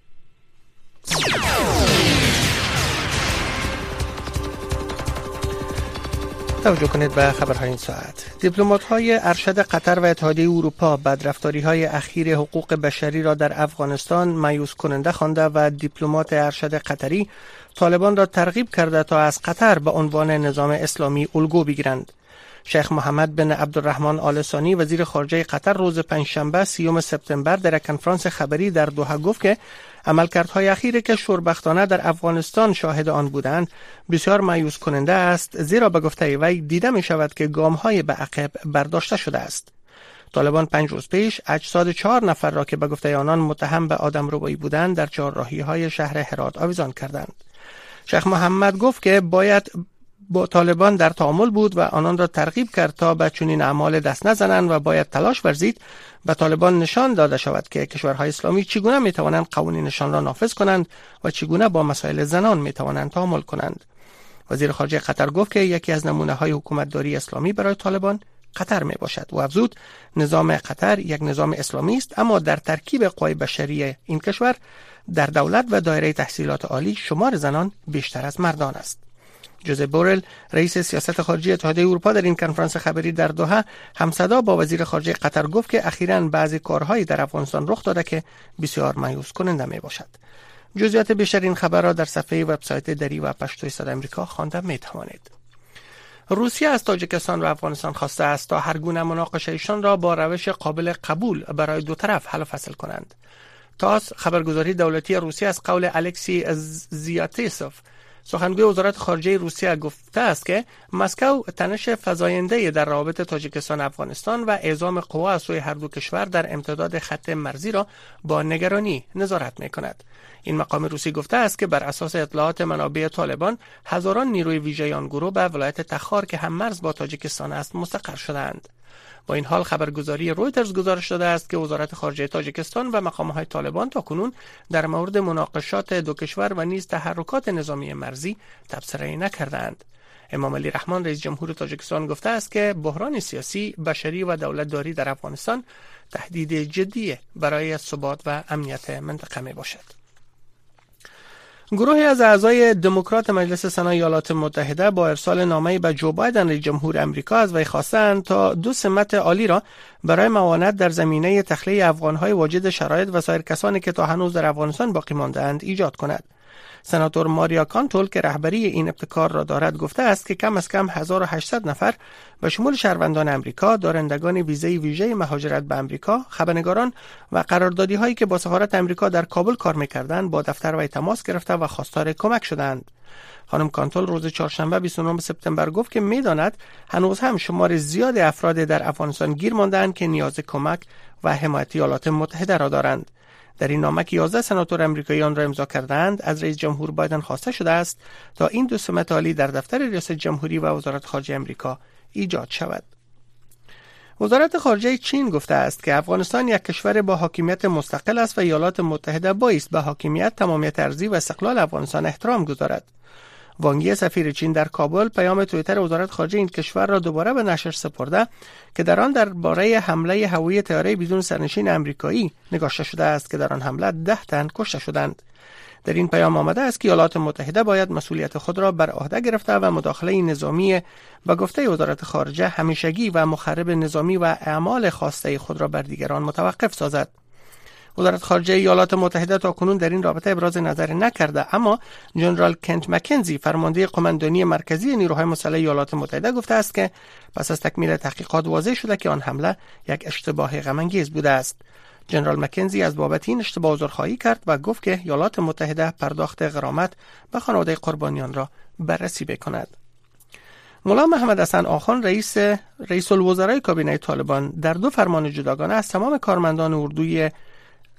توجه کنید به خبرهای این ساعت. دیپلمات‌های ارشد قطر و اتحادیه اروپا بدرفتاری‌های اخیر حقوق بشری را در افغانستان مایوس کننده خوانده و دیپلمات ارشد قطری طالبان را ترغیب کرده تا از قطر به عنوان نظام اسلامی الگو بگیرند. شیخ محمد بن عبدالرحمن آل ثانی وزیر خارجه قطر روز پنجشنبه سیوم سپتامبر در کنفرانس خبری در دوحه گفت که عملکردهای اخیری که شوربختانه در افغانستان شاهد آن بودند بسیار مایوس کننده است، زیرا به گفته وی دیده می شود که گام‌های به عقب برداشته شده است. طالبان پنج روز پیش اجساد چهار نفر را که به گفته آنان متهم به آدمربایی بودند در چهارراهی‌های شهر هرات آویزان کردند. شیخ محمد گفت که باید با طالبان در تعامل بود و آنان را ترغیب کرد تا به چنین اعمال دست نزنند و باید تلاش ورزید به طالبان نشان داده شود که کشورهای اسلامی چگونه می توانند قوانینشان را نافذ کنند و چگونه با مسائل زنان می توانند تعامل کنند. وزیر خارجه قطر گفت که یکی از نمونه های حکومتداری اسلامی برای طالبان قطر می باشد و افزود نظام قطر یک نظام اسلامی است، اما در ترکیب قوای بشری این کشور در دولت و دایره تحصیلات عالی شمار زنان بیشتر از مردان است. جوزف بورل رئیس سیاست خارجی اتحادیه اروپا در این کنفرانس خبری در دوحه همصدا با وزیر خارجه قطر گفت که اخیراً بعضی کارهایی در افغانستان رخ داده که بسیار مایوس کننده می باشد. جزئیات بیشتر این خبر را در صفحه وبسایت دری و پشتوی صدا آمریکا خوانده می توانید. روسیه از تاجیکستان و افغانستان خواسته است تا هر گونه مناقشه‌شان را با روش قابل قبول برای دو طرف حل و فصل کنند. تاس خبرگزاری دولتی روسیه از قول الکسی زیاتیسوف سخنگوی وزارت خارجه روسیه گفته است که مسکو تنش فزاینده در روابط تاجیکستان و افغانستان و اعزام قوا از سوی هر دو کشور در امتداد خط مرزی را با نگرانی نظارت می‌کند. این مقام روسی گفته است که بر اساس اطلاعات منابع طالبان هزاران نیروی ویژه آن گروه به ولایت تخار که هم مرز با تاجیکستان است مستقر شدند. با این حال خبرگزاری رویترز گزارش داده است که وزارت خارجه تاجیکستان و مقام‌های طالبان تاکنون در مورد مناقشات دو کشور و نیز تحرکات نظامی مرزی تبصره‌ای نکردند. امام علی رحمان رئیس جمهور تاجیکستان گفته است که بحران سیاسی، بشری و دولتداری در افغانستان تهدید جدی برای ثبات و امنیت منطقه می باشد. گروهی از اعضای دموکرات مجلس سنا ایالات متحده با ارسال نامه‌ای به جو بایدن رئیس جمهور آمریکا از وی خواستند تا دو سمت عالی را برای معاونت در زمینه تخلیه افغان‌های واجد شرایط و سایر کسانی که تا هنوز در افغانستان باقی مانده‌اند ایجاد کند. سناتور ماریا کانتول که رهبری این ابتکار را دارد گفته است که کم از کم هزار و هشتصد نفر به شمول شهروندان امریکا، دارندگان ویزه ویژه مهاجرت به امریکا، خبرنگاران و قراردادی هایی که با سفارت امریکا در کابل کار می‌کردند با دفتر وی تماس گرفته و خواستار کمک شدند. خانم کانتول روز چهارشنبه بیست و نهم سپتامبر گفت که می‌داند هنوز هم شمار زیاد افراد در افغانستان گیر مانده‌اند که نیاز کمک و حمایت ایالات متحده را دارند. در این نامه که یازده سناتور امریکایی آن را امضا کردند از رئیس جمهور بایدن خواسته شده است تا این دو سمت عالی در دفتر ریاست جمهوری و وزارت خارجه امریکا ایجاد شود. وزارت خارجه چین گفته است که افغانستان یک کشور با حاکمیت مستقل است و ایالات متحده بایست به حاکمیت، تمامیت ارضی و استقلال افغانستان احترام گذارد. وانگ یی سفیر چین در کابل پیام توییتر وزارت خارجه این کشور را دوباره به نشر سپرده که در آن درباره حمله هوایی طیاره بدون سرنشین آمریکایی نگاشته شده است که در آن حمله ده تن کشته شدند. در این پیام آمده است که ایالات متحده باید مسئولیت خود را بر عهده گرفته و مداخله نظامی به گفته وزارت خارجه همیشگی و مخرب نظامی و اعمال خواسته خود را بر دیگران متوقف سازد. وزارت خارجه ایالات متحده تاکنون در این رابطه ابراز نظر نکرده، اما جنرال کنت مکنزی فرمانده قماندانی مرکزی نیروهای مسلح ایالات متحده گفته است که پس از تکمیل تحقیقات واضح شده که آن حمله یک اشتباه غم انگیز بوده است. جنرال مکنزی از بابت این اشتباه عذرخواهی کرد و گفت که ایالات متحده پرداخت غرامت به خانواده قربانیان را بررسی بکند. مولا محمد حسن آخان رئیس رئیس الوزرای کابینه طالبان در دو فرمان جداگانه از تمام کارمندان اردوی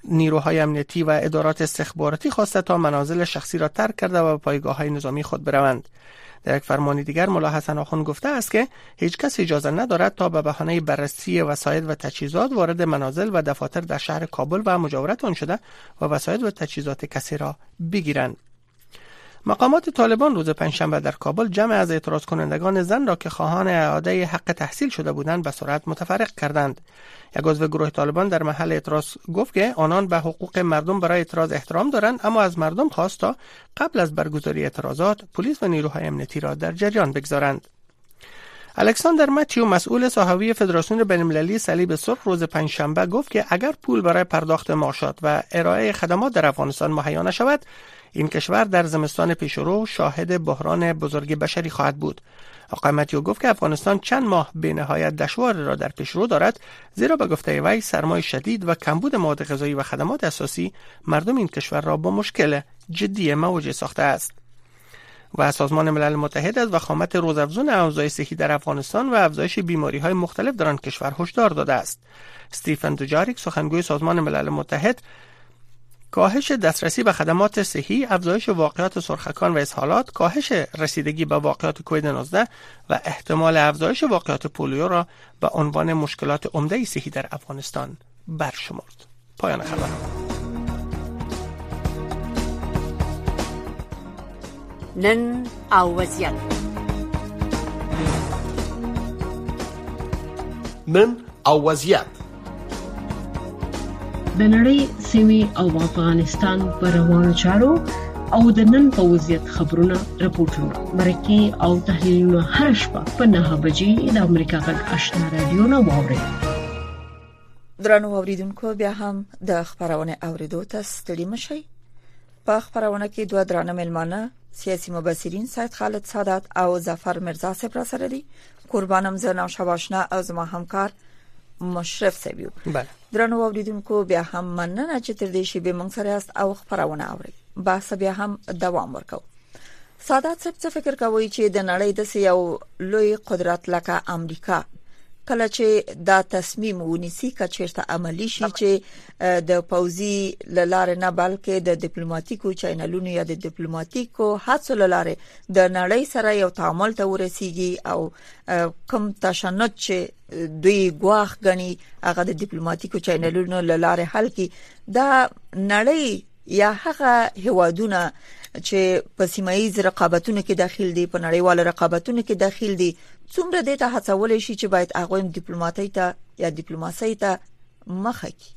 نیروهای امنیتی و ادارات استخباراتی خواسته تا منازل شخصی را ترک کرده و به پایگاه‌های نظامی خود بروند. در یک فرمان دیگر ملا حسن آخوند گفته است که هیچ کس اجازه ندارد تا به بهانه بررسی وسایل و تجهیزات وارد منازل و دفاتر در شهر کابل و مجاورت آن شده و وسایل و تجهیزات کسی را بگیرند. مقامات طالبان روز پنجشنبه در کابل جمع از اعتراض کنندگان زن را که خواهان اعاده حق تحصیل شده بودند به سرعت متفرق کردند. یک عضو گروه طالبان در محل اعتراض گفت که آنان به حقوق مردم برای اعتراض احترام دارند، اما از مردم خواست تا قبل از برگزاری اعتراضات پلیس و نیروهای امنیتی را در جریان بگذارند. الکساندر متیو مسئول صحافی فدراسیون بین‌المللی صلیب سرخ روز پنجشنبه گفت که اگر پول برای پرداخت معاشات و ارائه خدمات در افغانستان مهیا نشود، این کشور در زمستان پیشرو شاهد بحران بزرگ بشری خواهد بود. آقای متیو گفت که افغانستان چند ماه به نهایت دشوار را در پیشرو دارد، زیرا به گفته وی سرمای شدید و کمبود مواد غذایی و خدمات اساسی مردم این کشور را با مشکل جدی مواجه ساخته است. و سازمان ملل متحد از وخامت روزافزون اوضاع صحی در افغانستان و افزایش بیماری‌های مختلف در آن کشور هشدار داده است. استیفن دوجاریک سخنگوی سازمان ملل متحد کاهش دسترسی به خدمات صحی، افزایش واقعات سرخکان و اسهالات، کاهش رسیدگی به واقعات کووید نوزده و احتمال افزایش واقعات پولیو را به عنوان مشکلات عمده صحی در افغانستان برشمرد. پایان خبر. نن او وضعیت نن او وضعیت د نړۍ سیمې او افغانستان پر روانو چارو او د نن په وضعیت خبرونه راپورټونه مرکه او تحلیلونه هر شپه په نه بجې د امریکا غږ آشنا رادیو نو واوري. درنو اوریدونکو بیا هم د خبرونه اوریدو ته ستړي مشئ. په خبرونه کې دوه درانه ملمانه سیاسي مبصرین سید خالد سادات او ظفر مرزا صاحب را سره دي. قربانم زه نوشابه آشنا او زما همکار مشرف سیبیو. بله. درنو اوریدونکو بیا هم مننه چې تر دې شی به موږ سره است او خبرونه اوري. بحث بیا هم دوام ورکو. سادات صاحب څه فکر کوي چې د نړۍ د یو لوی قدرت لکه امریکا کله چې دا تصمیم ونیسي که چیرته عملی شي چې د پوزي لاره نه بلکې د ډیپلوماټیکو چینلونو یا د ډیپلوماټیکو هڅو لاره د نړۍ سره یو تعامل ته ورسیږي او کوم تشنج چې دوی ګواخ غني هغه د ډیپلوماټیکو چینلونو لاره حل کی دا نړۍ یا هغه هوادونه چې په سیمایي رقابتونو کې داخل دي په نړیوالو رقابتونو کې داخل دي څومره د ته هڅول شي چې باید هغه ډیپلوماټي ته یا ډیپلوماسي ته مخه کی.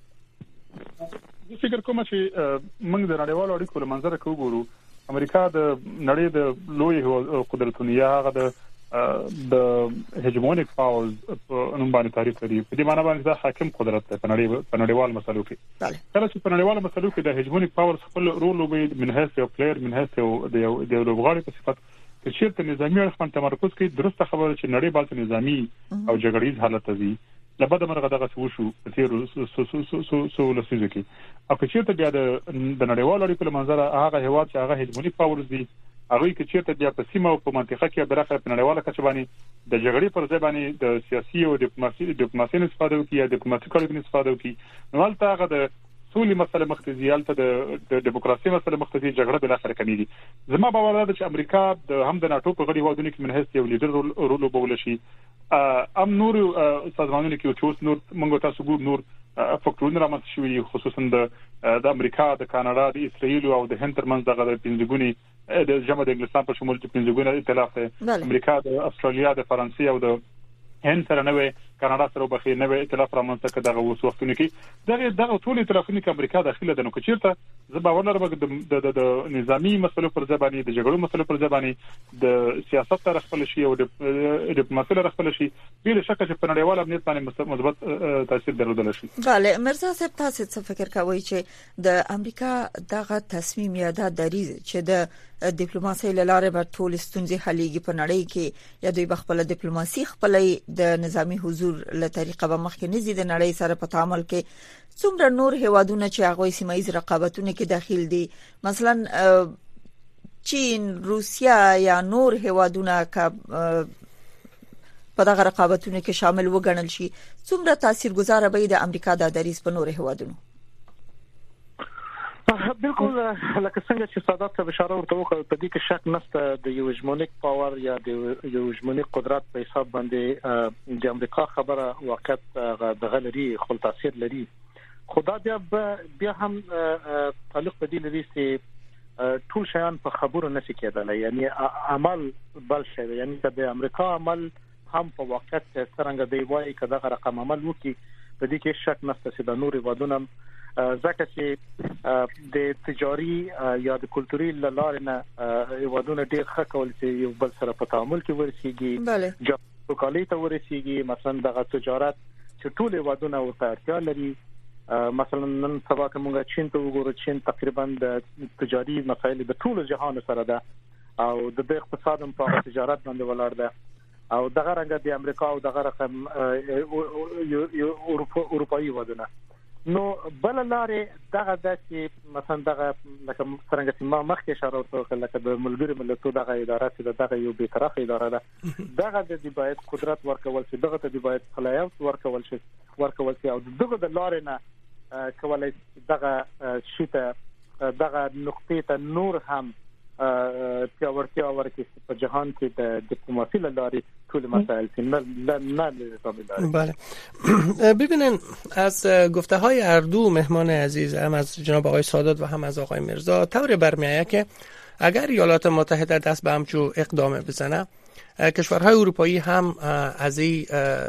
زه فکر کوم چې موږ د نړیوالو اړیکو له منځره کې وګورو امریکا د نړۍ د لوی قدرتونو یا هغه د د هجمونیک پاورز په نوم باندې تعریف لري. په دې معنی باندې دا حاکم قدرت دی په نړۍ په نړیوال مسلو کې. کله چې په نړیوال مسلو کې د هجمونیک پاورز خپل رول لوبوي من حیث یو پلیئر من حیث یو د یو لوبغاړي په صفت چې چیرته نظامی اړخ باندې تمرکز کوي درسته خبره چې نړۍ باندې نظامی او جګړیز حالت دی لبد مرغه دغه وشو په تیر سو سو سو سو سو لسیزه کې او چې چیرته بیا د نړیوال اړیکو له منځره هغه هیواد چې هغه هجمونیک پاورز دي هغه کې چیرته بیا په سیمه او په منطقه کې برخه په نړیواله کچه باندې د جګړې پر ځای باندې د سیاسي او ډیپلوماسي ډیپلوماسي استفاده وکړي یا ډیپلوماټیک اړیکو استفاده وکړي نو هلته هغه د سولې مسله مختزي هلته د ډیموکراسي مسله مختزي جګړه بل اخر کمیږي. زما باور ده چې امریکا د هم د ناتو په غړي هیوادونو کې منحص یو لیډر رول وبول شي ام نور سازمانونو کې چې اوس نور موږ تاسو ګور نور فکرونه رامنځته شوي خصوصا د د امریکا د کاناډا د اسرائیل او د هند ترمنځ دغه پنځګونی د جمع د انګلستان په شمول چې پنځګونی ائتلاف امریکا د استرالیا د فرانسې او د هند سره نوې کاناډا سره وبخي نوې ائتلاف رامنځته کړه دغه اوس وختونو کې دغه دغه ټول ائتلافونه کې امریکا داخله ده نو که چیرته زه باور لرم د د د نظامی مسلو پر ځای باندې د جګړو مسلو پر ځای باندې د سیاست تر خپل شي او د ډیپلوماسي تر خپل شي بل شک چې په نړیوال امنیت باندې مثبت تاثیر درلودل شي. بله مرزا صاحب تاسو څه فکر کوئ چې د امریکا دغه تصمیم یا د دریز چې د ډیپلوماسي لاره به ټول ستونزې حلېږي په نړۍ کې یا دوی بخپل ډیپلوماسي خپلې د نظامی حضور له طریقه به مخکې نزي د نړۍ سره په تعامل کې څومره نور هیوادونه چې هغه سیمایي رقابتونه کې داخل دي مثلا چین روسیا یا نور هیوادونه ک په دغه رقابتونو کې شامل وګڼل شي څومره تاثیرګذار به د امریکا د دریز په نور هیوادونو. بالکل لکه څنګه چې سادات ته اشاره ورته وکړه په دې کې شک نشته د یو هیجمونیک پاور یا د یو هیجمونیک قدرت په حساب باندې د امریکا خبره وخت د غلري خپل تاثیر لري. خدا بیا بیا هم تعلق په دې لري چې ټول شیان په خبرو نشي کېدلی، یعنی عمل بل شي، یعنی د امریکا عمل هم په وخت څنګه دی وایي کدا رقم عمل وکي په دې کې شک نشته چې د نوري ودونه ځکه چې د تجاري یا د کلتوري لارې نه ودونه ډېر ښه کول چې یو بل سره په تعامل کې ورسیږي، بله جوړکالي ته ورسیږي. مثلا دغه تجارت چې ټول ودونه ورته اړتیا لري. مثلا نن سبا کومه چین ته وګورو، چین تقریبا د تجاري مسایل د ټول جهان سره ده او د اقتصاد په تجارت باندې ولاړ ده او دغه رنګ د امریکا او دغه رقم اروپایي ودونه. نو بل لارې دغه د چې مثلا دغه لکه څنګه چې ما مخکې اشاره وکړه لکه د ملګری ملتونو دغه اداره چې دغه یو بیطرفه اداره ده، دغه د باید قدرت ورکول شي، دغه ته باید صلاحیت ورکول شي ورکول شي او دغه د لارې نه کولای دغه شیته دغه نقطې ته نور هم پیاوړتیا ورکړي په جهان کې د دیپلماسي لارې ټول مسائل نه نه بله. ببینن از گفته های هر دو مهمان عزیز، هم از جناب آقای سادات و هم از آقای میرزا، طور برمیآید که اگر ایالات متحده دست به همچو اقدام بزنه، کشورهای اروپایی هم از این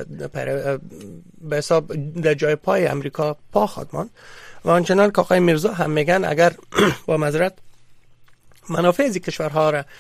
به حساب در جای پای امریکا پا خواهد ماند و آنچنان که آقای میرزا هم میگن اگر با معذرت منافع از کشورها را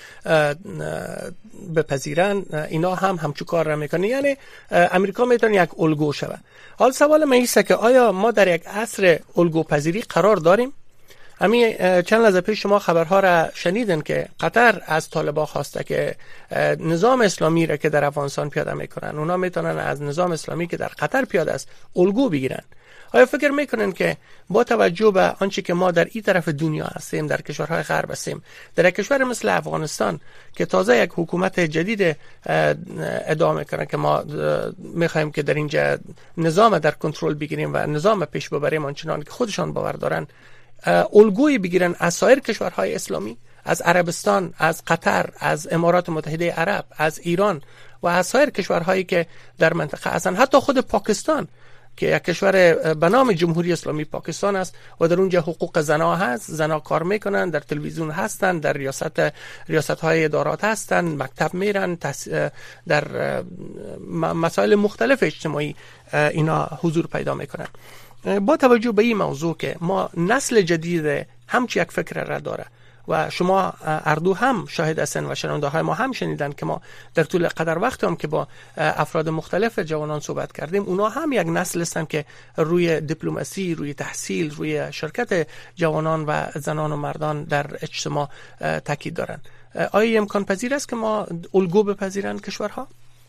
بپذیرن، اینا هم همچو کار را میکنه، یعنی امریکا میتونه یک الگو شود. حال سوال من ایسته که آیا ما در یک عصر الگو پذیری قرار داریم؟ همین چند لحظه پیش شما خبرها را شنیدن که قطر از طالبان خواسته که نظام اسلامی را که در افغانستان پیاده میکنن، اونا میتونن از نظام اسلامی که در قطر پیاده است الگو بگیرن. آیا فکر میکنن که با توجه به آنچه که ما در این طرف دنیا هستیم، در کشورهای غرب هستیم، در یک کشور مثل افغانستان که تازه یک حکومت جدید ادامه کنه که ما میخوایم که در اینجا نظام در کنترل بگیریم و نظام پیش ببریم آنچنان که خودشان باور دارن، الگویی بگیرن از سایر کشورهای اسلامی، از عربستان، از قطر، از امارات متحده عرب، از ایران و از سایر کشورهایی که در منطقه هستن، حتی خود پاکستان که یک کشور به نام جمهوری اسلامی پاکستان است و در اونجا حقوق زنا هست، زنا کار میکنن، در تلویزیون هستن، در ریاست ریاست های ادارات هستن، مکتب میرن، در مسائل مختلف اجتماعی اینا حضور پیدا میکنن. با توجه به این موضوع که ما نسل جدید همچی یک فکر را داره و شما اردو هم شاهد هستن و شنونده های ما هم شنیدن که ما در طول قدر وقت هم که با افراد مختلف جوانان صحبت کردیم، اونا هم یک نسل هستن که روی دیپلماسی، روی تحصیل، روی شرکت جوانان و زنان و مردان در اجتماع تاکید دارن. آیا امکان پذیر است که ما الگو بپذیرن کشورها؟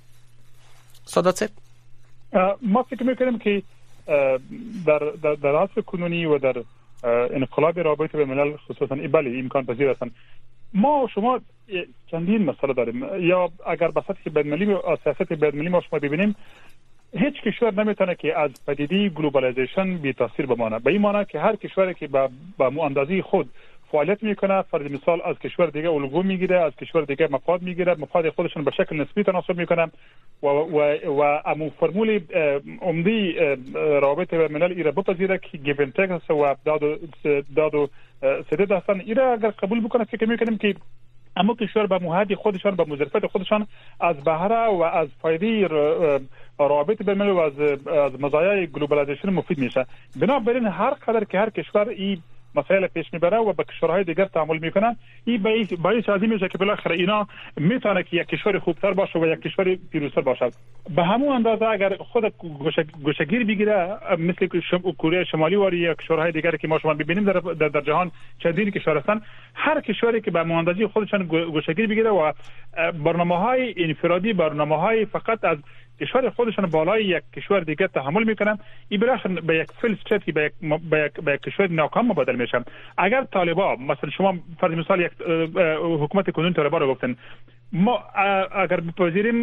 سادات صاحب، ما فکر میکنیم که در در در عصر کنونی و در انقلاب رابطه به ملل خصوصا بله امکان پذیر هستند. ما شما چندین مسئله داریم، یا اگر به سطح بین‌المللی و سیاست بین‌المللی ما شما ببینیم، هیچ کشور نمیتونه که از پدیده گلوبالیزیشن بی تاثیر بمانه. به این معنی که هر کشوری که با با اندازه خود فعالیت میکنه، فرض مثال از کشور دیگه الگو میگیره، از کشور دیگه مفاد میگیره، مفاد خودشون به شکل نسبی تناسب میکنه و و و امو فرمول عمدی روابط بین الملل ایرا بپذیره که گیو اند تیک است و داد و داد و سداد هستن. ایرا اگر قبول بکنه فکر میکنیم که اما کشور به موهد خودشان، به مظرفت خودشان از بهره و از فایده روابط بین الملل و از از مزایای گلوبالیزیشن مفید میشه. بنابراین هر قدر که هر کشور این مسائل پیش میبره و با کشورهای دیگر تعامل میکنن، این باعث از این میشه که بالاخره اینا میتونه که یک کشور خوبتر باشه و یک کشور پیروزتر باشه. به همون اندازه اگر خود گوشهگیر بگیره مثل کره شمالی و یا کشورهای دیگر که ما شما ببینیم در, در, در جهان چندین کشور هستن، هر کشوری که به اندازه خودشان گوشهگیر بگیره و برنامه‌های انفرادی، برنامه‌های فقط از کشور خودشان بالای یک کشور دیگه تحمل میکنن، این بالاخره به یک فیل استریت به یک به یک, به یک کشور ناکام مبادله میشن. اگر طالبان مثلا شما فرض مثال یک حکومت کنون طالبان رو گفتن، ما اگر بپذیریم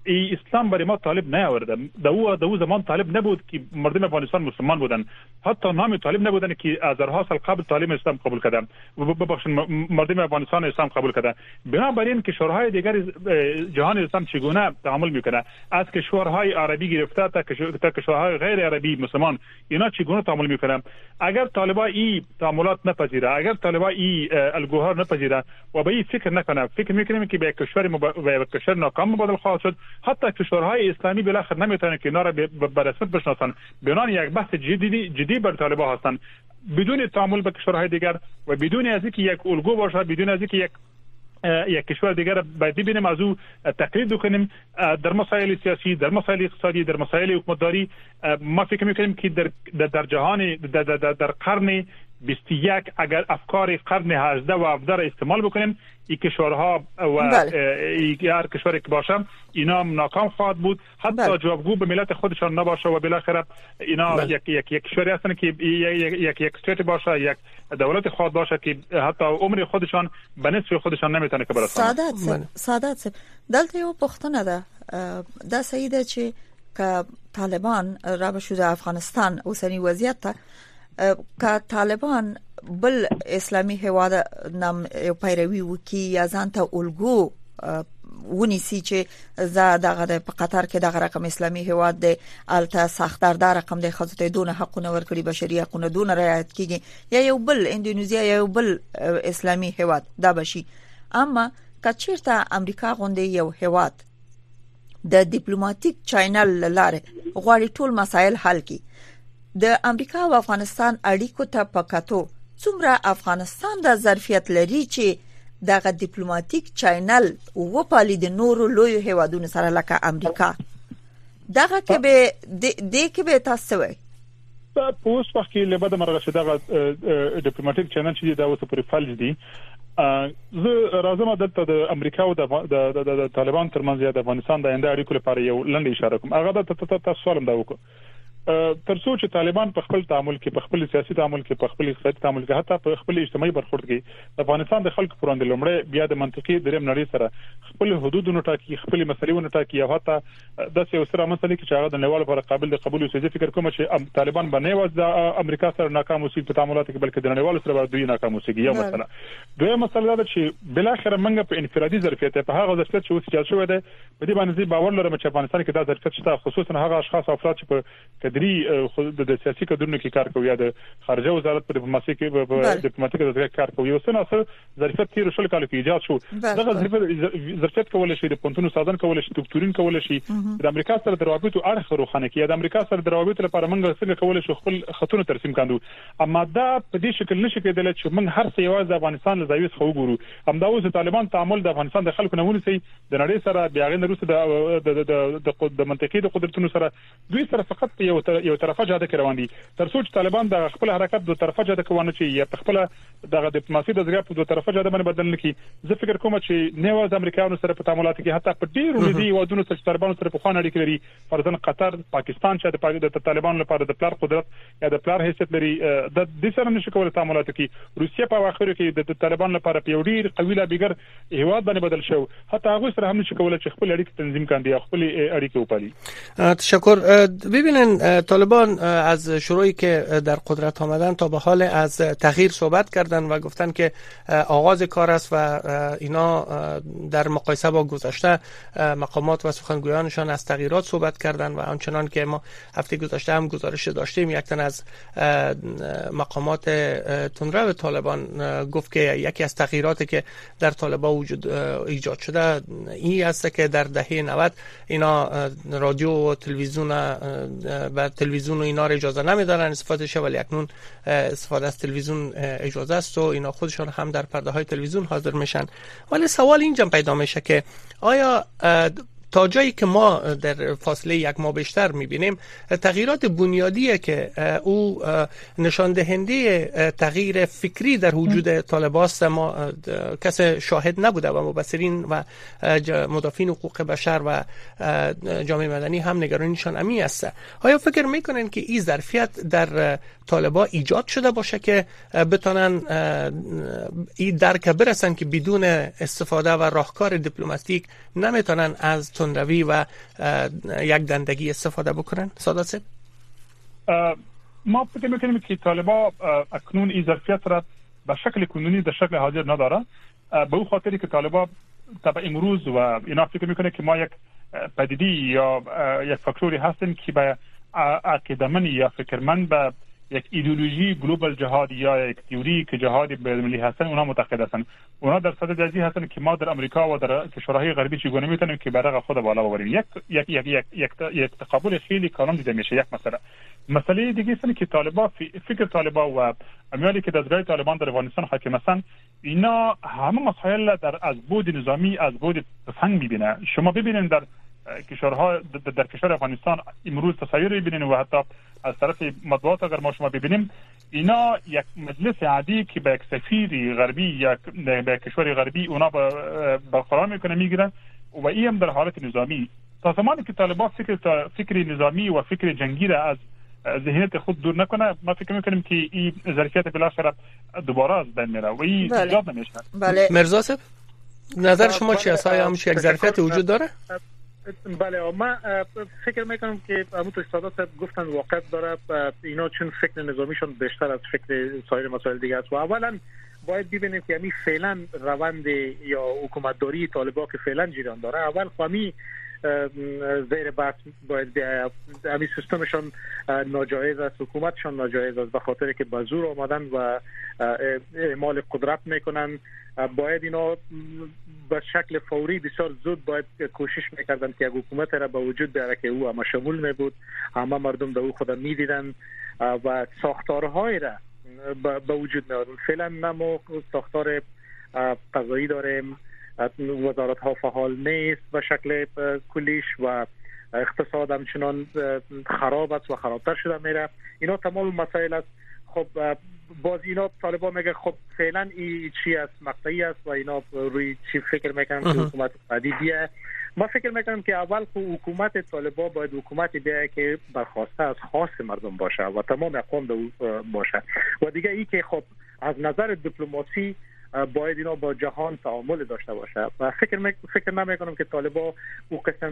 ای اسلام برای ما طالب نیاورده. در او در او زمان طالب نبود که مردم افغانستان مسلمان بودن، حتی نام طالب نبودن که هزارها سال قبل تعلیم اسلام قبول کردن، ببخشید مردم افغانستان اسلام قبول کردن. بنابراین کشورهای دیگر جهان اسلام چگونه تعامل میکنه، از کشورهای عربی گرفته تا کشورهای غیر عربی مسلمان، اینا چگونه تعامل میکنه. اگر طالبا این تعاملات نپذیره، اگر طالبا این الگوها نپذیره و به این فکر نکنه، فکر میکنیم که به کشور به کشور ناکام مبادل خواهد شد، حتی کشورهای اسلامی بالاخره نمیتونن که اینا را به رسمیت بشناسن. بنان یک بحث جدی جدی بر طالبا هستن، بدون تعامل با کشورهای دیگر و بدون از اینکه یک الگو باشه، بدون از اینکه یک یک کشور دیگر باید ببینیم از او تقلید بکنیم در مسائل سیاسی، در مسائل اقتصادی، در مسائل حکومتداری. ما فکر میکنیم که در در جهان در, در, در قرن بیست و یک اگر افکار قرن هجده و هفده را استعمال بکنیم، این کشورها و هر کشوری که باشه اینا ناکام خواهد بود، حتی جوابگو به ملت خودشان نباشه و بالاخره اینا بله. یک یک یک کشوری هستن که یک یک یک استیت باشه، یک دولت خود باشه که حتی عمر خودشان به نصف خودشان نمیتونه که برسونه. سعادت سعادت دلته یو پښتنه ده دا صحیح ده چې که طالبان را بشوده افغانستان اوسنی وضعیت ته که طالبان بل اسلامی هواد نام پیروي وکي یا ځان ته الګو ونیسي چې زه دغه د قطر کې دغه رقم اسلامی هواد د الته سختار د رقم د خصوصي دونه حقونه ورکړي، بشري حقونه دونه رعایت کیږي، یا یو بل اندونیزیا یا یو بل اسلامی هواد دا بشي. اما کچیرته امریکا غونډه یو هواد د ډیپلوماټیک چینل لاره غواړي ټول مسایل حل کړي، د امریکا او افغانستان اړیکو ته پکاتو څومره افغانستان د ظرفیت لري چې دغه ډیپلوماټیک چینل او په لید نورو لوی هیوادونو سره لکه امریکا دغه کې به د کې به تاسو وي په اوس وخت کې له بده مرغه چې دغه ډیپلوماټیک چینل چې دا اوس پر فلج دي. زه راځم دلته د امریکا او د طالبان ترمنځ د افغانستان د آینده اړیکو لپاره یو لنډه اشاره کوم. هغه د تاسو سوالم دا وکړ تر څو چې طالبان په خپل تعامل کې، په خپل سیاسي تعامل کې، په خپل اقتصادي تعامل کې، حتی په خپل اجتماعي برخورد کې افغانستان د خلکو پروند لومړی بیا د منطقي دریم نړۍ سره خپل حدودونو ټاکي، خپل مسلې ټاکي، او حتی د سیاسي مسلې کې چې هغه د نړیوالو لپاره قابل د قبول اوسې. فکر کوم چې طالبان باندې واز د امریکا سره ناکام اوسې په تعاملاتو کې، بلکې د نړیوالو سره دوی ناکام اوسې. یو مسله دوی مسله دا چې بل اخر منګه په انفرادي ظرفیت په هغه ظرفیت چې اوس ایجاد شوی دی، په دې باندې باور لرم چې افغانستان کې دا ظرفیت شته، خصوصا هغه اشخاص او افراد چې په کدري د سیاسي کډونو کې کار کوي یا د خارجه وزارت په ډیپلوماسي کې په ډیپلوماټیک ډګر کار کوي، او څنګه اصل ظرفیت تیر شل کال کې ایجاد شو. دغه ظرفیت کول شي د پونتونو سازن کول شي، دکتورین کول شي، د امریکا سره د روابطو اړخ روخانه کې، د امریکا سره د روابطو لپاره موږ څنګه کول شي خپل خطونه ترسیم کاندو. اما دا په دې شکل نشي کېدل چې موږ هر څه یوازې د افغانستان له زاویې څخه وګورو. همدا اوس طالبان تعامل د افغانستان د خلکو نمونه سي د نړۍ سره بیا غن روسه د د منطقي د قدرتونو سره دوی سره فقط یو یو طرفه جاده روان دي. تر څو چې طالبان د خپل حرکت دوه طرفه جاده کوونه چې یا په خپل د ډیپلوماسي د ذریعہ په دوه طرفه جاده باندې بدل نکړي، زه فکر کوم چې نه واز امریکایانو سره په تعاملاتو کې حتی په ډیرو لدی ودونو سره طالبان سره په خوانه اړیکې لري، فرضاً قطر، پاکستان چې د طالبان لپاره د پلار قدرت یا د پلار حیثیت لري، د دې سره نشي کولای تعاملاتو کې. روسیه په اخر کې د طالبان لپاره په یو ډیر قوي لابیګر هیواد باندې بدل شو، حتی هغه سره هم نشي کولای چې خپل اړیکې تنظیم کاندي او خپل اړیکې وپالي. تشکر. ببینن طالبان از شروعی که در قدرت آمدن تا به حال از تغییر صحبت کردن و گفتن که آغاز کار است و اینا در مقایسه با گذشته مقامات و سخنگویانشان از تغییرات صحبت کردن و آنچنان که ما هفته گذشته هم گزارش داشتیم، یک تن از مقامات تندرو طالبان گفت که یکی از تغییراتی که در طالبان وجود ایجاد شده این است که در دهه نود اینا رادیو و تلویزیون و تلویزیون و اینا را اجازه نمیدارن استفاده شه، ولی اکنون استفاده از تلویزیون اجازه است و اینا خودشان هم در پرده های تلویزیون حاضر میشن. ولی سوال اینجا پیدا میشه که آیا تا جایی که ما در فاصله یک ماه بیشتر میبینیم تغییرات بنیادیه که او نشان دهنده تغییر فکری در وجود طالباست، ما کس شاهد نبوده و مبصرین و مدافعین حقوق بشر و جامعه مدنی هم نگرانیشان امی است. آیا فکر میکنن که این ظرفیت در طالبا ایجاد شده باشه که بتونن این درک برسن که بدون استفاده و راهکار دیپلماتیک نمیتونن از تندروی و یک دندگی استفاده بکنن؟ سادات صاحب ما فکر میکنیم که طالبان اکنون این ظرفیت را به شکل کنونی در شکل حاضر نداره، به او خاطری که طالبان طبعا امروز و اینا فکر میکنه که ما یک پدیدی یا یک فاکتوری هستیم که به عقیدمند یا فکرمند به یک ایدئولوژی گلوبال جهاد یا یک تئوری که جهاد بین‌المللی هستن اونا معتقد هستن. اونا در صدد ازی هستن که ما در امریکا و در کشورهای غربی چگونه میتونیم که برق خود بالا ببریم. یک یک یک یک یک, یک تقابل خیلی کلان دیده میشه. یک مسئله مسئله دیگه است که طالبان فکر طالبان و امیالی که دستگاه طالبان در افغانستان حاکم هستن اینا همه مسائل در از بود نظامی از بود تفنگ میبینه. شما ببینید در کشورها در کشور افغانستان امروز تصاویری ببینید و حتی از طرف مطبوعات اگر ما شما ببینیم اینا یک مجلس عادی که به یک سفیر غربی یا به کشور غربی اونا برقرار میکنه میگیرن و این هم در حالت نظامی. تا زمانی که طالبان فکر فکر نظامی و فکر جنگی را از ذهنیت خود دور نکنه ما فکر میکنیم که این ظرفیت بالاخره دوباره از بین میره و این ایجاد نمیشه. بله مرزا صاحب نظر شما چی است؟ آیا همش یک ظرفیت وجود داره؟ بله ما فکر میکنم که همونطور سادات صاحب گفتن واقع داره. اینا چون فکر نظامیشون بیشتر از فکر سایر مسائل دیگه است و اولا باید ببینیم که همین فعلا روند یا حکومتداری طالبان که فعلا جریان داره اول خوامی زیر بحث باید بیاید. همین سیستمشون ناجایز است، حکومتشون ناجایز است به خاطر که به زور آمدن و اعمال قدرت میکنن. باید اینا به شکل فوری بسیار زود باید کوشش میکردن که یک حکومت را به وجود بیاره که او همه شمول میبود، همه مردم در او خود میدیدن و ساختارهای را به وجود میارن. فعلا نمو ساختار قضایی داریم، وزارت ها فعال نیست به شکل کلیش و اقتصاد همچنان خراب است و خرابتر شده میره. اینا تمام مسائل است. خب باز اینا طالبان میگه خب فعلا این چی است مقطعی است و اینا روی چی فکر میکنم که حکومت بعدی بیه. ما فکر میکنم که اول حکومت طالبان باید حکومت بیه که برخواسته از خاص مردم باشه و تمام اقوام باشه و دیگه ای که خب از نظر دیپلماسی باید اینا با جهان تعامل داشته باشه و فکر می... فکر نمیکنم که طالبان او قسم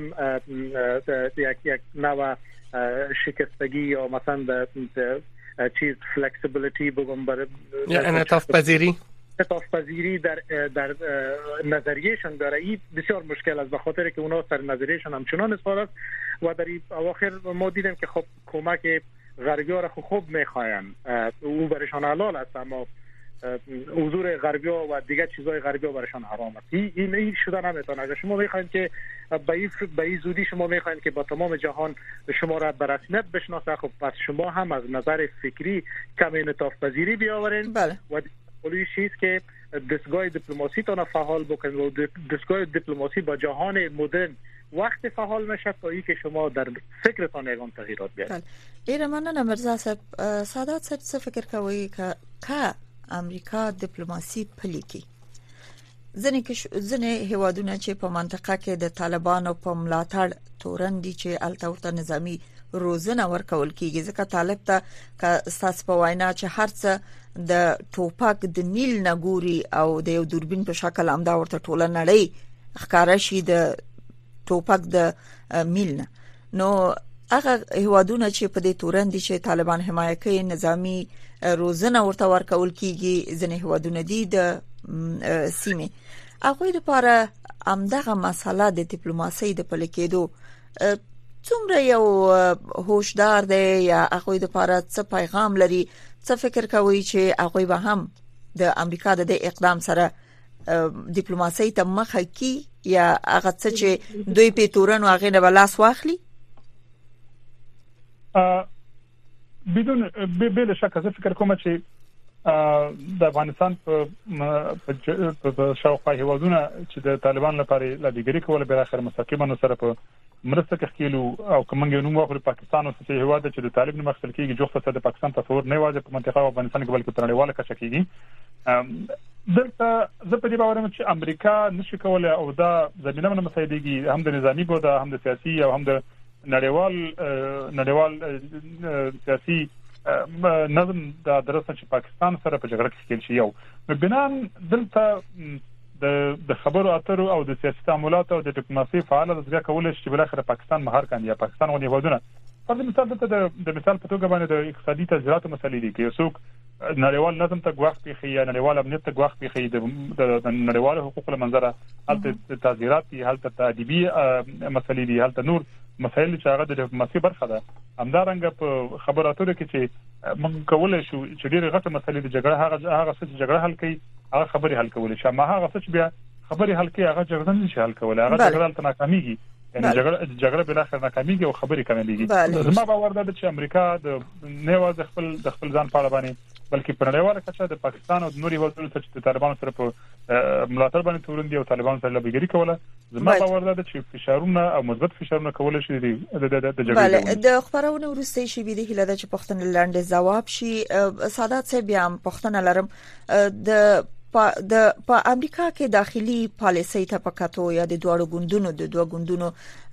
یک یک نوع شکستگی یا مثلا چیز فلکسیبیلیتی بگم برای یا انعطاف پذیری انعطاف پذیری در در نظریهشون داره. این بسیار مشکل است به خاطر که اونا سر نظریهشون همچنان اصرار است و در اواخر ما دیدیم که خب کمک غربی‌ها را خوب می‌خواین او برشان حلال است اما حضور غربی‌ها و دیگر چیزهای غربی‌ها برشان حرام است. این این شده نمیتونه. اگر شما می‌خواید که به این به این زودی شما می‌خواید که با تمام جهان شما را به رسمیت بشناسه خب پس شما هم از نظر فکری کم انعطاف پذیری بیاورین. بله. و اولویش است که دستگاه دیپلماسی تان فعال بکنید و دستگاه دیپلماسی با جهان مدرن وقت فعال میشه تا ای که شما در فکرتان یگان تغییرات بیارید. ایره مننه مرزا صاحب. سادات صاحب څه فکر کوي که که امریکا دیپلوماسي پلي کی ځنې کې ځنې هیوادونه چې په منطقه کې د طالبانو په ملاتړ تورن دي چې الته ورته نظامی روزنه ورکول کیږي ځکه طالب ته که تاسو په وینا چې هرڅه د ټوپک د نیل نګوري او د یو دوربین په شکل امدا ورته ټوله نړۍ ښکارا شي د ټوپک د میل نه نو هغه هیوادونه چې په دې تورن دي چې طالبان حمایت کوي نظامی روزنه ورته ورکول کیږي ځنې هیوادونه دي د سیمه هغه لپاره امدغه مسله د ډیپلوماسي د پلي کېدو څومره یو هوشدار دی یا هغه لپاره څه پیغام لري څه فکر کوي چې هغه به هم د امریکا د اقدام سره ډیپلوماسي ته مخه کی یا هغه څه چې دوی په تورن او هغه نه بلاس واخلي؟ بدون بلا شک زه فکر کوم چې د افغانستان په په شاوخوا هیوادونه چې د طالبان لپاره لږګری کوله بل اخر مستقیما سره په مرسته کې کېلو او کومنګ نوم واخلي پاکستان او چې هیواد چې د طالب نه مخکل کېږي جوخته څخه د پاکستان تصور نه واځي په منطقه او افغانستان کې بلکې په نړیواله کچه کېږي. دلته زه په دې باور یم چې امریکا نشي کولای او دا زمينه نه مساعدېږي هم د نظامی بوده هم د سیاسي او هم د نړیوال نړیوال سیاسي نظم د درسته چې پاکستان سره په جګړه کې کېل شي یو بنان دلته د د خبرو اترو او د سیاسي تعاملات او د ډیپلوماسي فعال دغه کول شي بل اخر پاکستان مهار کاندي یا پاکستان ونی ودونه پر مثال ته د مثال په توګه باندې د اقتصادي تجارت مسلې دي کې څوک نړیوال نظم ته غواخ پیخي یا نړیوال امنیت ته غواخ پیخي د نړیوال حقوقو لمنځره هلته تغیرات دي هلته تادیبي مسلې دي هلته نور مسایل چې هغه د ډیپلوماسي برخه ده همدارنګه په خبراتو کې چې موږ کولای شو چې ډېر غټه مسلې د جګړه هغه هغه څه جګړه حل کوي هغه خبري حل کولای شي ما هغه څه بیا خبري حل کوي هغه جګړه نشي حل کولای هغه جګړه تل ناکاميږي یعنی جګړه جګړه بل اخر ناکاميږي او خبري کمېږي زما باور ده چې امریکا د نیواز خپل د خپل ځان په اړه باندې بلکې په نړیواله کچه د پاکستان او د نوري هیوادونو ته چې طالبانو سره په ملاتړ باندې تورن دي او طالبانو سره لبیګری کوله زما باور ده چې فشارونه او مثبت فشارونه کول شي د جګړې بله د خبرونه ورسته شي به د هله د چې پښتون لاندې جواب شي سادات صاحب بیا پښتون لرم د د په امریکا کې داخلي پالیسي ته پکاتو یا د دوه ګوندونو د دوه ګوندونو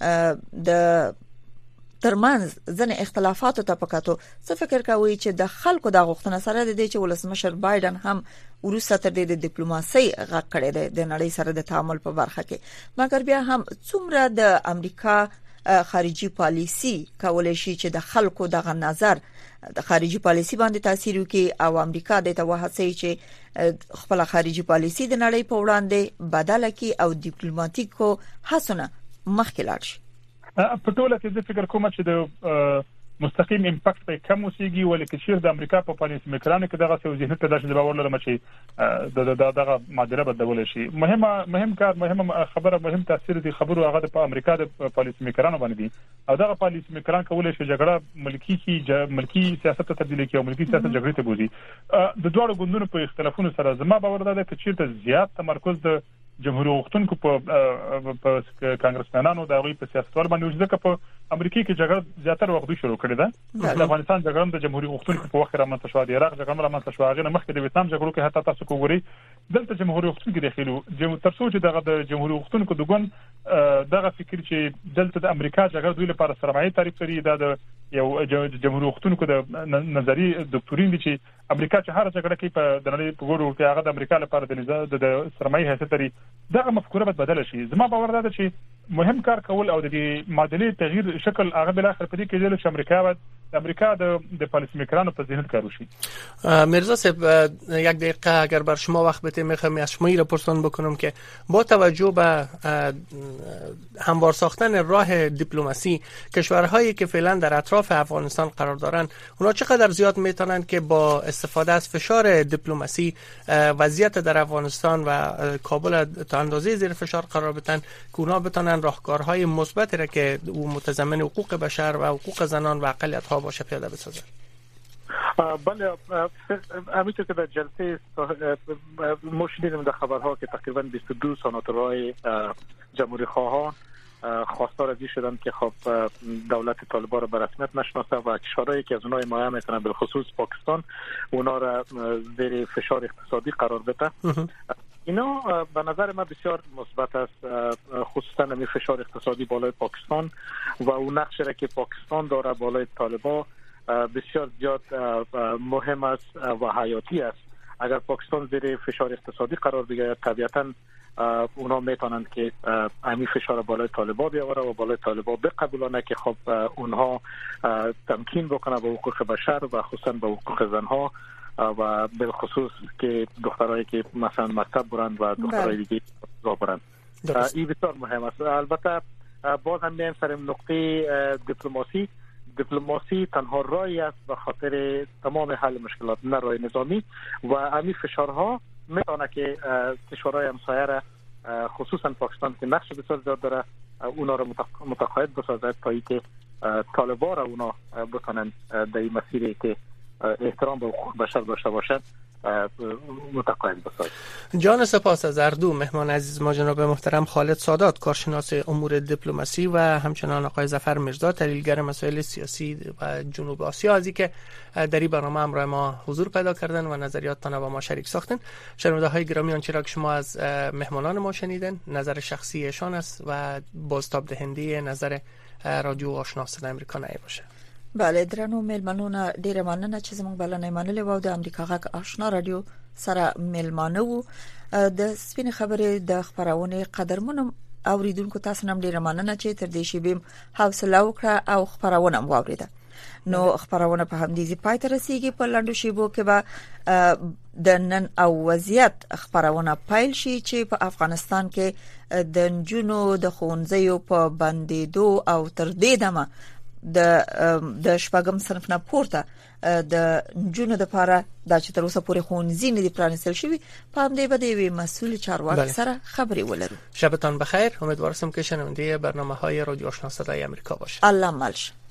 د ترمنځ ځنې اختلافاتو ته پکاتو څه فکر کوي چې د خلکو د غوښتنه سره د دې چې ولسمشر بایدن هم ورسره تر دې د ډیپلوماسي غږ کړی دی د نړۍ سره د تعامل په برخه کې مګر بیا هم څومره د امریکا خارجي پالیسي کولای شي چې د خلکو دغه نظر د خارجي پالیسي باندې تاثیر وکړي او امریکا د توهڅي چې خپل خارجي پالیسي د نړۍ په وړاندې بدله کړي او ډیپلوماټیکو هڅونه مخکې لاړ شي په ټوله کې د فکر کوم چې د مستقیم امپاکټ په کم وسیږي ولکه شیر د امریکا په پالیسي میکرانو کې دغه څه ذهنیت ته د باور لرم چې د دغه معادله بدلول شي مهمه مهم کار مهمه خبره مهم تاثیر دي خبرو هغه د امریکا د پالیسي میکرانو باندې دي او دغه پالیسي میکران کولای شي جګړه ملکی کی ملکی سیاست ته تبدیل کړي او ملکی سیاست جګړې ته بوزي د دوه ګوندونو په اختلافونو سره زما باور ده چې چیرته زیات تمرکز د جمهوریت غوښتونکو په په کانګرسمنانو د غوي په سیاستوال باندې ځکه په امریکا کې جګړه زیاتره وخت شروع کړې ده د افغانستان جګړه د جمهوریت غوښتونکو په وخت رامنځته شو د عراق جګړه رامنځته شو هغه مخکې د ویتنام جګړو کې حتی تاسو کوګوري دلته جمهوریت غوښتونکو داخلو تر څو چې دغه د جمهوریت غوښتونکو دغه دغه فکر چې دلته د امریکا جګړه دوی لپاره سرمایي تعریف لري دا د یو جمهوریت غوښتونکو د نظری دکتورین دي چې امریکا چې هر جګړه کې په د نړۍ په ګورو کې هغه د امریکا لپاره د سرمایي حیثیت لري دغه مفکوره به بدل شي زما باور ده چې مهم کار کول او د معادلې تغییر شکل هغه بل اخر پدې کې چې امریکا و د امریکا د د پالیسی میکرانو په ذهن کار وشي مرزا صاحب یک دقیقه اگر بر شما وقت بده میخوام از شما را پرسان بکنم که با توجه به هموار ساختن راه دیپلماسی کشورهایی که فعلا در اطراف افغانستان قرار دارند اونا چقدر زیاد میتونن که با استفاده از فشار دیپلماسی وضعیت در افغانستان و کابل تا اندازه زیر فشار قرار بدن که اونا بتونن راهکارهای مثبتی را که متضمن حقوق بشر و حقوق زنان و اقلیت ها باشه پیاده بسازن بله همینطور که در جلسه ما شنیدیم در خبرها که تقریبا بیست و دو سناتورهای جمهوری خواهان خواستار ازی شدن که خب دولت طالبان را به رسمیت نشناسه و کشورهایی که از اونها حمایت میکنن بالخصوص پاکستان اونا را زیر فشار اقتصادی قرار بده اینا به نظر من بسیار مثبت است خصوصا همین فشار اقتصادی بالای پاکستان و اون نقشی را که پاکستان داره بالای طالبان بسیار زیاد مهم است و حیاتی است اگر پاکستان زیر فشار اقتصادی قرار بگیرد طبیعتاً اونا میتونند که همین فشار بالای طالبان بیاوره و بالای طالبان بقبولانه که خب اونها تمکین بکنه به حقوق بشر و خصوصا به حقوق زنها و بالخصوص که دخترایی که مثلا مکتب برند و دخترای دیگه برند این بسیار مهم است. البته باز هم میایم سر نقطه دیپلماسی دیپلماسی تنها راهی است به خاطر تمام حل مشکلات نه راه نظامی و همین فشارها میتونه که کشورهای همسایه را خصوصا پاکستان که نقش بسیار زیاد داره اونا را متقاعد بسازد تا اینکه طالبان را اونا بتونن در این مسیری که احترام به حقوق بشر داشته باشد متقاعد بسازد. جان سپاس از اردو مهمان عزیز ما جناب محترم خالد سادات کارشناس امور دیپلماسی و همچنان آقای ظفر میرزا تحلیلگر مسائل سیاسی و جنوب آسیا ازی که در این برنامه همراه ما حضور پیدا کردن و نظریاتتان با ما شریک ساختن. شنونده های گرامی آنچه را که شما از مهمانان ما شنیدن نظر شخصی ایشان است و بازتاب دهنده نظر رادیو آشنا صدای امریکا نه باشه. بله درنو میلمنونه ډیره مننه چې زموږ بلنه منلې و د امریکا غږ آشنا رادیو سره ملمانه وو. د سپین خبرې د خبرونه قدرمنم اوریدونکو تاسو نم ډیره مننه چې تر دې شی بیم حوصله وکړه او خبرونه مو اوریده. نو خبرونه په همدې ځای پای ته رسیدي. په لاندو شیبو کې به د نن او وضعیت خبرونه پایل شي چې په افغانستان کې د نجونو د خونځیو په بندیدو او تر دې دمه د د شپږم صنف نه پورته د نجونو د لپاره د چې تر اوسه پورې خونځي نه دي پرانستل شوی. په همدې باندې وی مسؤل چارواکي سره خبرې ولرو. شبتان بخیر. امیدوارم که شنونده برنامه‌های رادیو آشنا صدای آمریکا باشید. الله ملش.